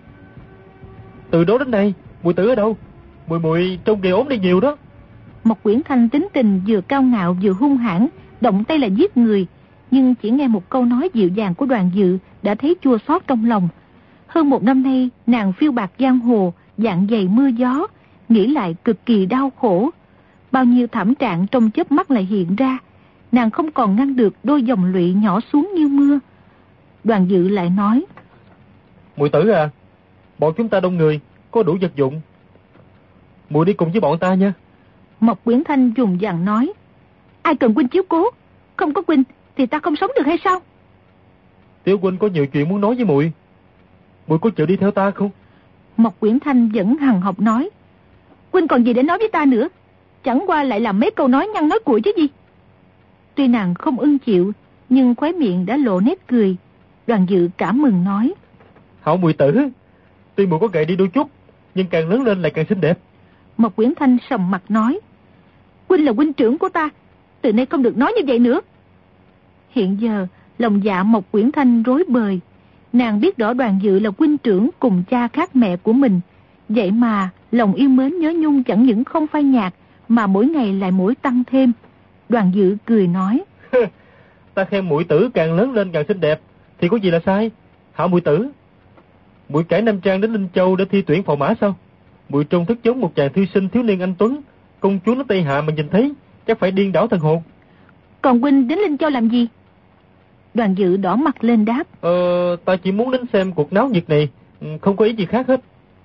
[SPEAKER 3] Từ đó đến nay muội tử ở đâu? Muội trông ghê ốm đi nhiều đó.
[SPEAKER 1] Mộc Quyển Thanh tính tình vừa cao ngạo vừa hung hãn, động tay là giết người, nhưng chỉ nghe một câu nói dịu dàng của Đoàn Dự đã thấy chua xót trong lòng. Hơn một năm nay nàng phiêu bạt giang hồ, dạng dày mưa gió, nghĩ lại cực kỳ đau khổ. Bao nhiêu thảm trạng trong chớp mắt lại hiện ra, nàng không còn ngăn được đôi dòng lụy nhỏ xuống như mưa. Đoàn Dự lại nói:
[SPEAKER 3] Muội tử à, bọn chúng ta đông người, có đủ vật dụng, muội đi cùng với bọn ta nha.
[SPEAKER 1] Mộc Quyển Thanh dùng dằn nói: Ai cần huynh chiếu cố, không có huynh thì ta không sống được hay sao?
[SPEAKER 3] Tiểu huynh có nhiều chuyện muốn nói với muội, muội có chịu đi theo ta không?
[SPEAKER 1] Mộc Quyển Thanh vẫn hằng học nói: Huynh còn gì để nói với ta nữa, chẳng qua lại làm mấy câu nói nhăn nói cuội chứ gì. Tuy nàng không ưng chịu, nhưng khóe miệng đã lộ nét cười. Đoàn Dự cảm mừng nói:
[SPEAKER 3] Hảo muội tử, tuy muội có gầy đi đôi chút, nhưng càng lớn lên lại càng xinh đẹp.
[SPEAKER 1] Mộc Quyển Thanh sầm mặt nói: Huynh là huynh trưởng của ta, từ nay không được nói như vậy nữa. Hiện giờ lòng dạ Mộc Quyển Thanh rối bời. Nàng biết rõ Đoàn Dự là huynh trưởng cùng cha khác mẹ của mình, vậy mà lòng yêu mến nhớ nhung chẳng những không phai nhạt, mà mỗi ngày lại mỗi tăng thêm. Đoàn Dự cười nói:
[SPEAKER 3] Ta khen muội tử càng lớn lên càng xinh đẹp thì có gì là sai? Hảo muội tử, muội cải Nam Trang đến Linh Châu để thi tuyển phò mã sao? Muội trông thức giống một chàng thư sinh thiếu niên anh tuấn, công chúa nước Tây Hạ mà nhìn thấy chắc phải điên đảo thần hồn.
[SPEAKER 1] Còn huynh đến Linh Châu làm gì? Đoàn Dự đỏ mặt lên đáp:
[SPEAKER 3] Ta chỉ muốn đến xem cuộc náo nhiệt này, không có ý gì khác hết.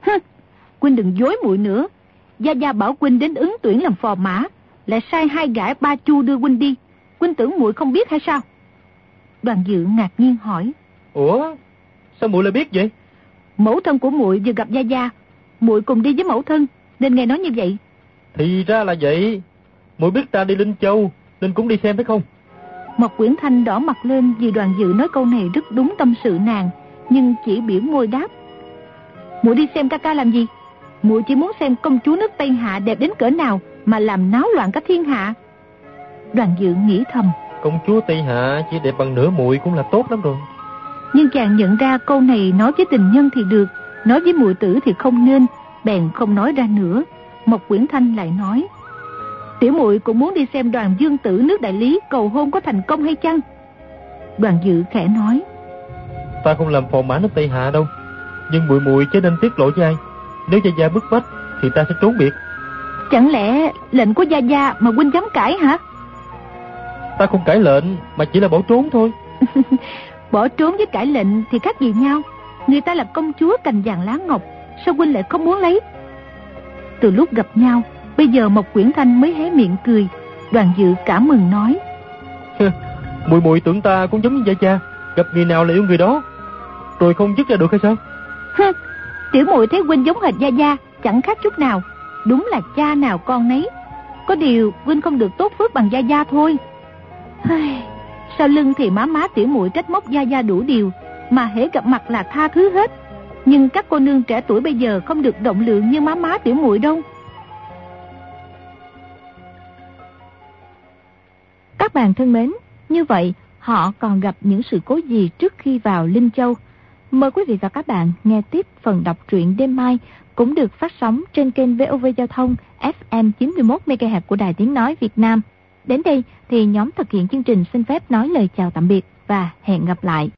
[SPEAKER 1] Huynh đừng dối muội nữa. Gia bảo huynh đến ứng tuyển làm phò mã, lại sai hai gã Ba Chu đưa huynh đi. Huynh tưởng muội không biết hay sao? Đoàn Dự ngạc nhiên hỏi:
[SPEAKER 3] Ủa, sao muội lại biết vậy?
[SPEAKER 1] Mẫu thân của muội vừa gặp Gia, muội cùng đi với mẫu thân nên nghe nói như vậy.
[SPEAKER 3] Thì ra là vậy. Muội biết ta đi Linh Châu nên cũng đi xem phải không?
[SPEAKER 1] Mộc Quyển Thanh đỏ mặt lên vì Đoàn Dự nói câu này rất đúng tâm sự nàng, nhưng chỉ biểu môi đáp: Muội đi xem ca làm gì? Muội chỉ muốn xem công chúa nước Tây Hạ đẹp đến cỡ nào mà làm náo loạn cả thiên hạ. Đoàn Dự nghĩ thầm:
[SPEAKER 3] Công chúa Tây Hạ chỉ đẹp bằng nửa muội cũng là tốt lắm rồi.
[SPEAKER 1] Nhưng chàng nhận ra câu này nói với tình nhân thì được, nói với muội tử thì không nên, bèn không nói ra nữa. Mộc Quyển Thanh lại nói: Tiểu muội cũng muốn đi xem Đoàn Dương tử nước Đại Lý cầu hôn có thành công hay chăng? Đoàn Dự khẽ nói:
[SPEAKER 3] Ta không làm phò mã nước Tây Hạ đâu, nhưng muội chớ nên tiết lộ với ai. Nếu Gia bức bách thì ta sẽ trốn biệt.
[SPEAKER 1] Chẳng lẽ lệnh của Gia Gia mà huynh dám cãi hả?
[SPEAKER 3] Ta không cãi lệnh, mà chỉ là bỏ trốn thôi.
[SPEAKER 1] Bỏ trốn với cãi lệnh thì khác gì nhau. Người ta là công chúa cành vàng lá ngọc, sao huynh lại không muốn lấy? Từ lúc gặp nhau, bây giờ Mộc Quyển Thanh mới hé miệng cười. Đoàn Dự cảm mừng nói:
[SPEAKER 3] Muội muội tưởng ta cũng giống như Gia Gia, gặp người nào là yêu người đó, rồi không dứt ra được hay sao?
[SPEAKER 1] Tiểu muội thấy huynh giống hệt Gia Gia, chẳng khác chút nào. Đúng là cha nào con nấy. Có điều huynh không được tốt phước bằng Gia Gia thôi. Sau lưng thì má tiểu muội trách móc Gia Gia đủ điều, mà hễ gặp mặt là tha thứ hết. Nhưng các cô nương trẻ tuổi bây giờ không được động lượng như má tiểu muội đâu. Các bạn thân mến, như vậy họ còn gặp những sự cố gì trước khi vào Linh Châu? Mời quý vị và các bạn nghe tiếp phần đọc truyện đêm mai, cũng được phát sóng trên kênh VOV Giao thông FM 91 MHz của Đài Tiếng nói Việt Nam. Đến đây thì nhóm thực hiện chương trình xin phép nói lời chào tạm biệt và hẹn gặp lại.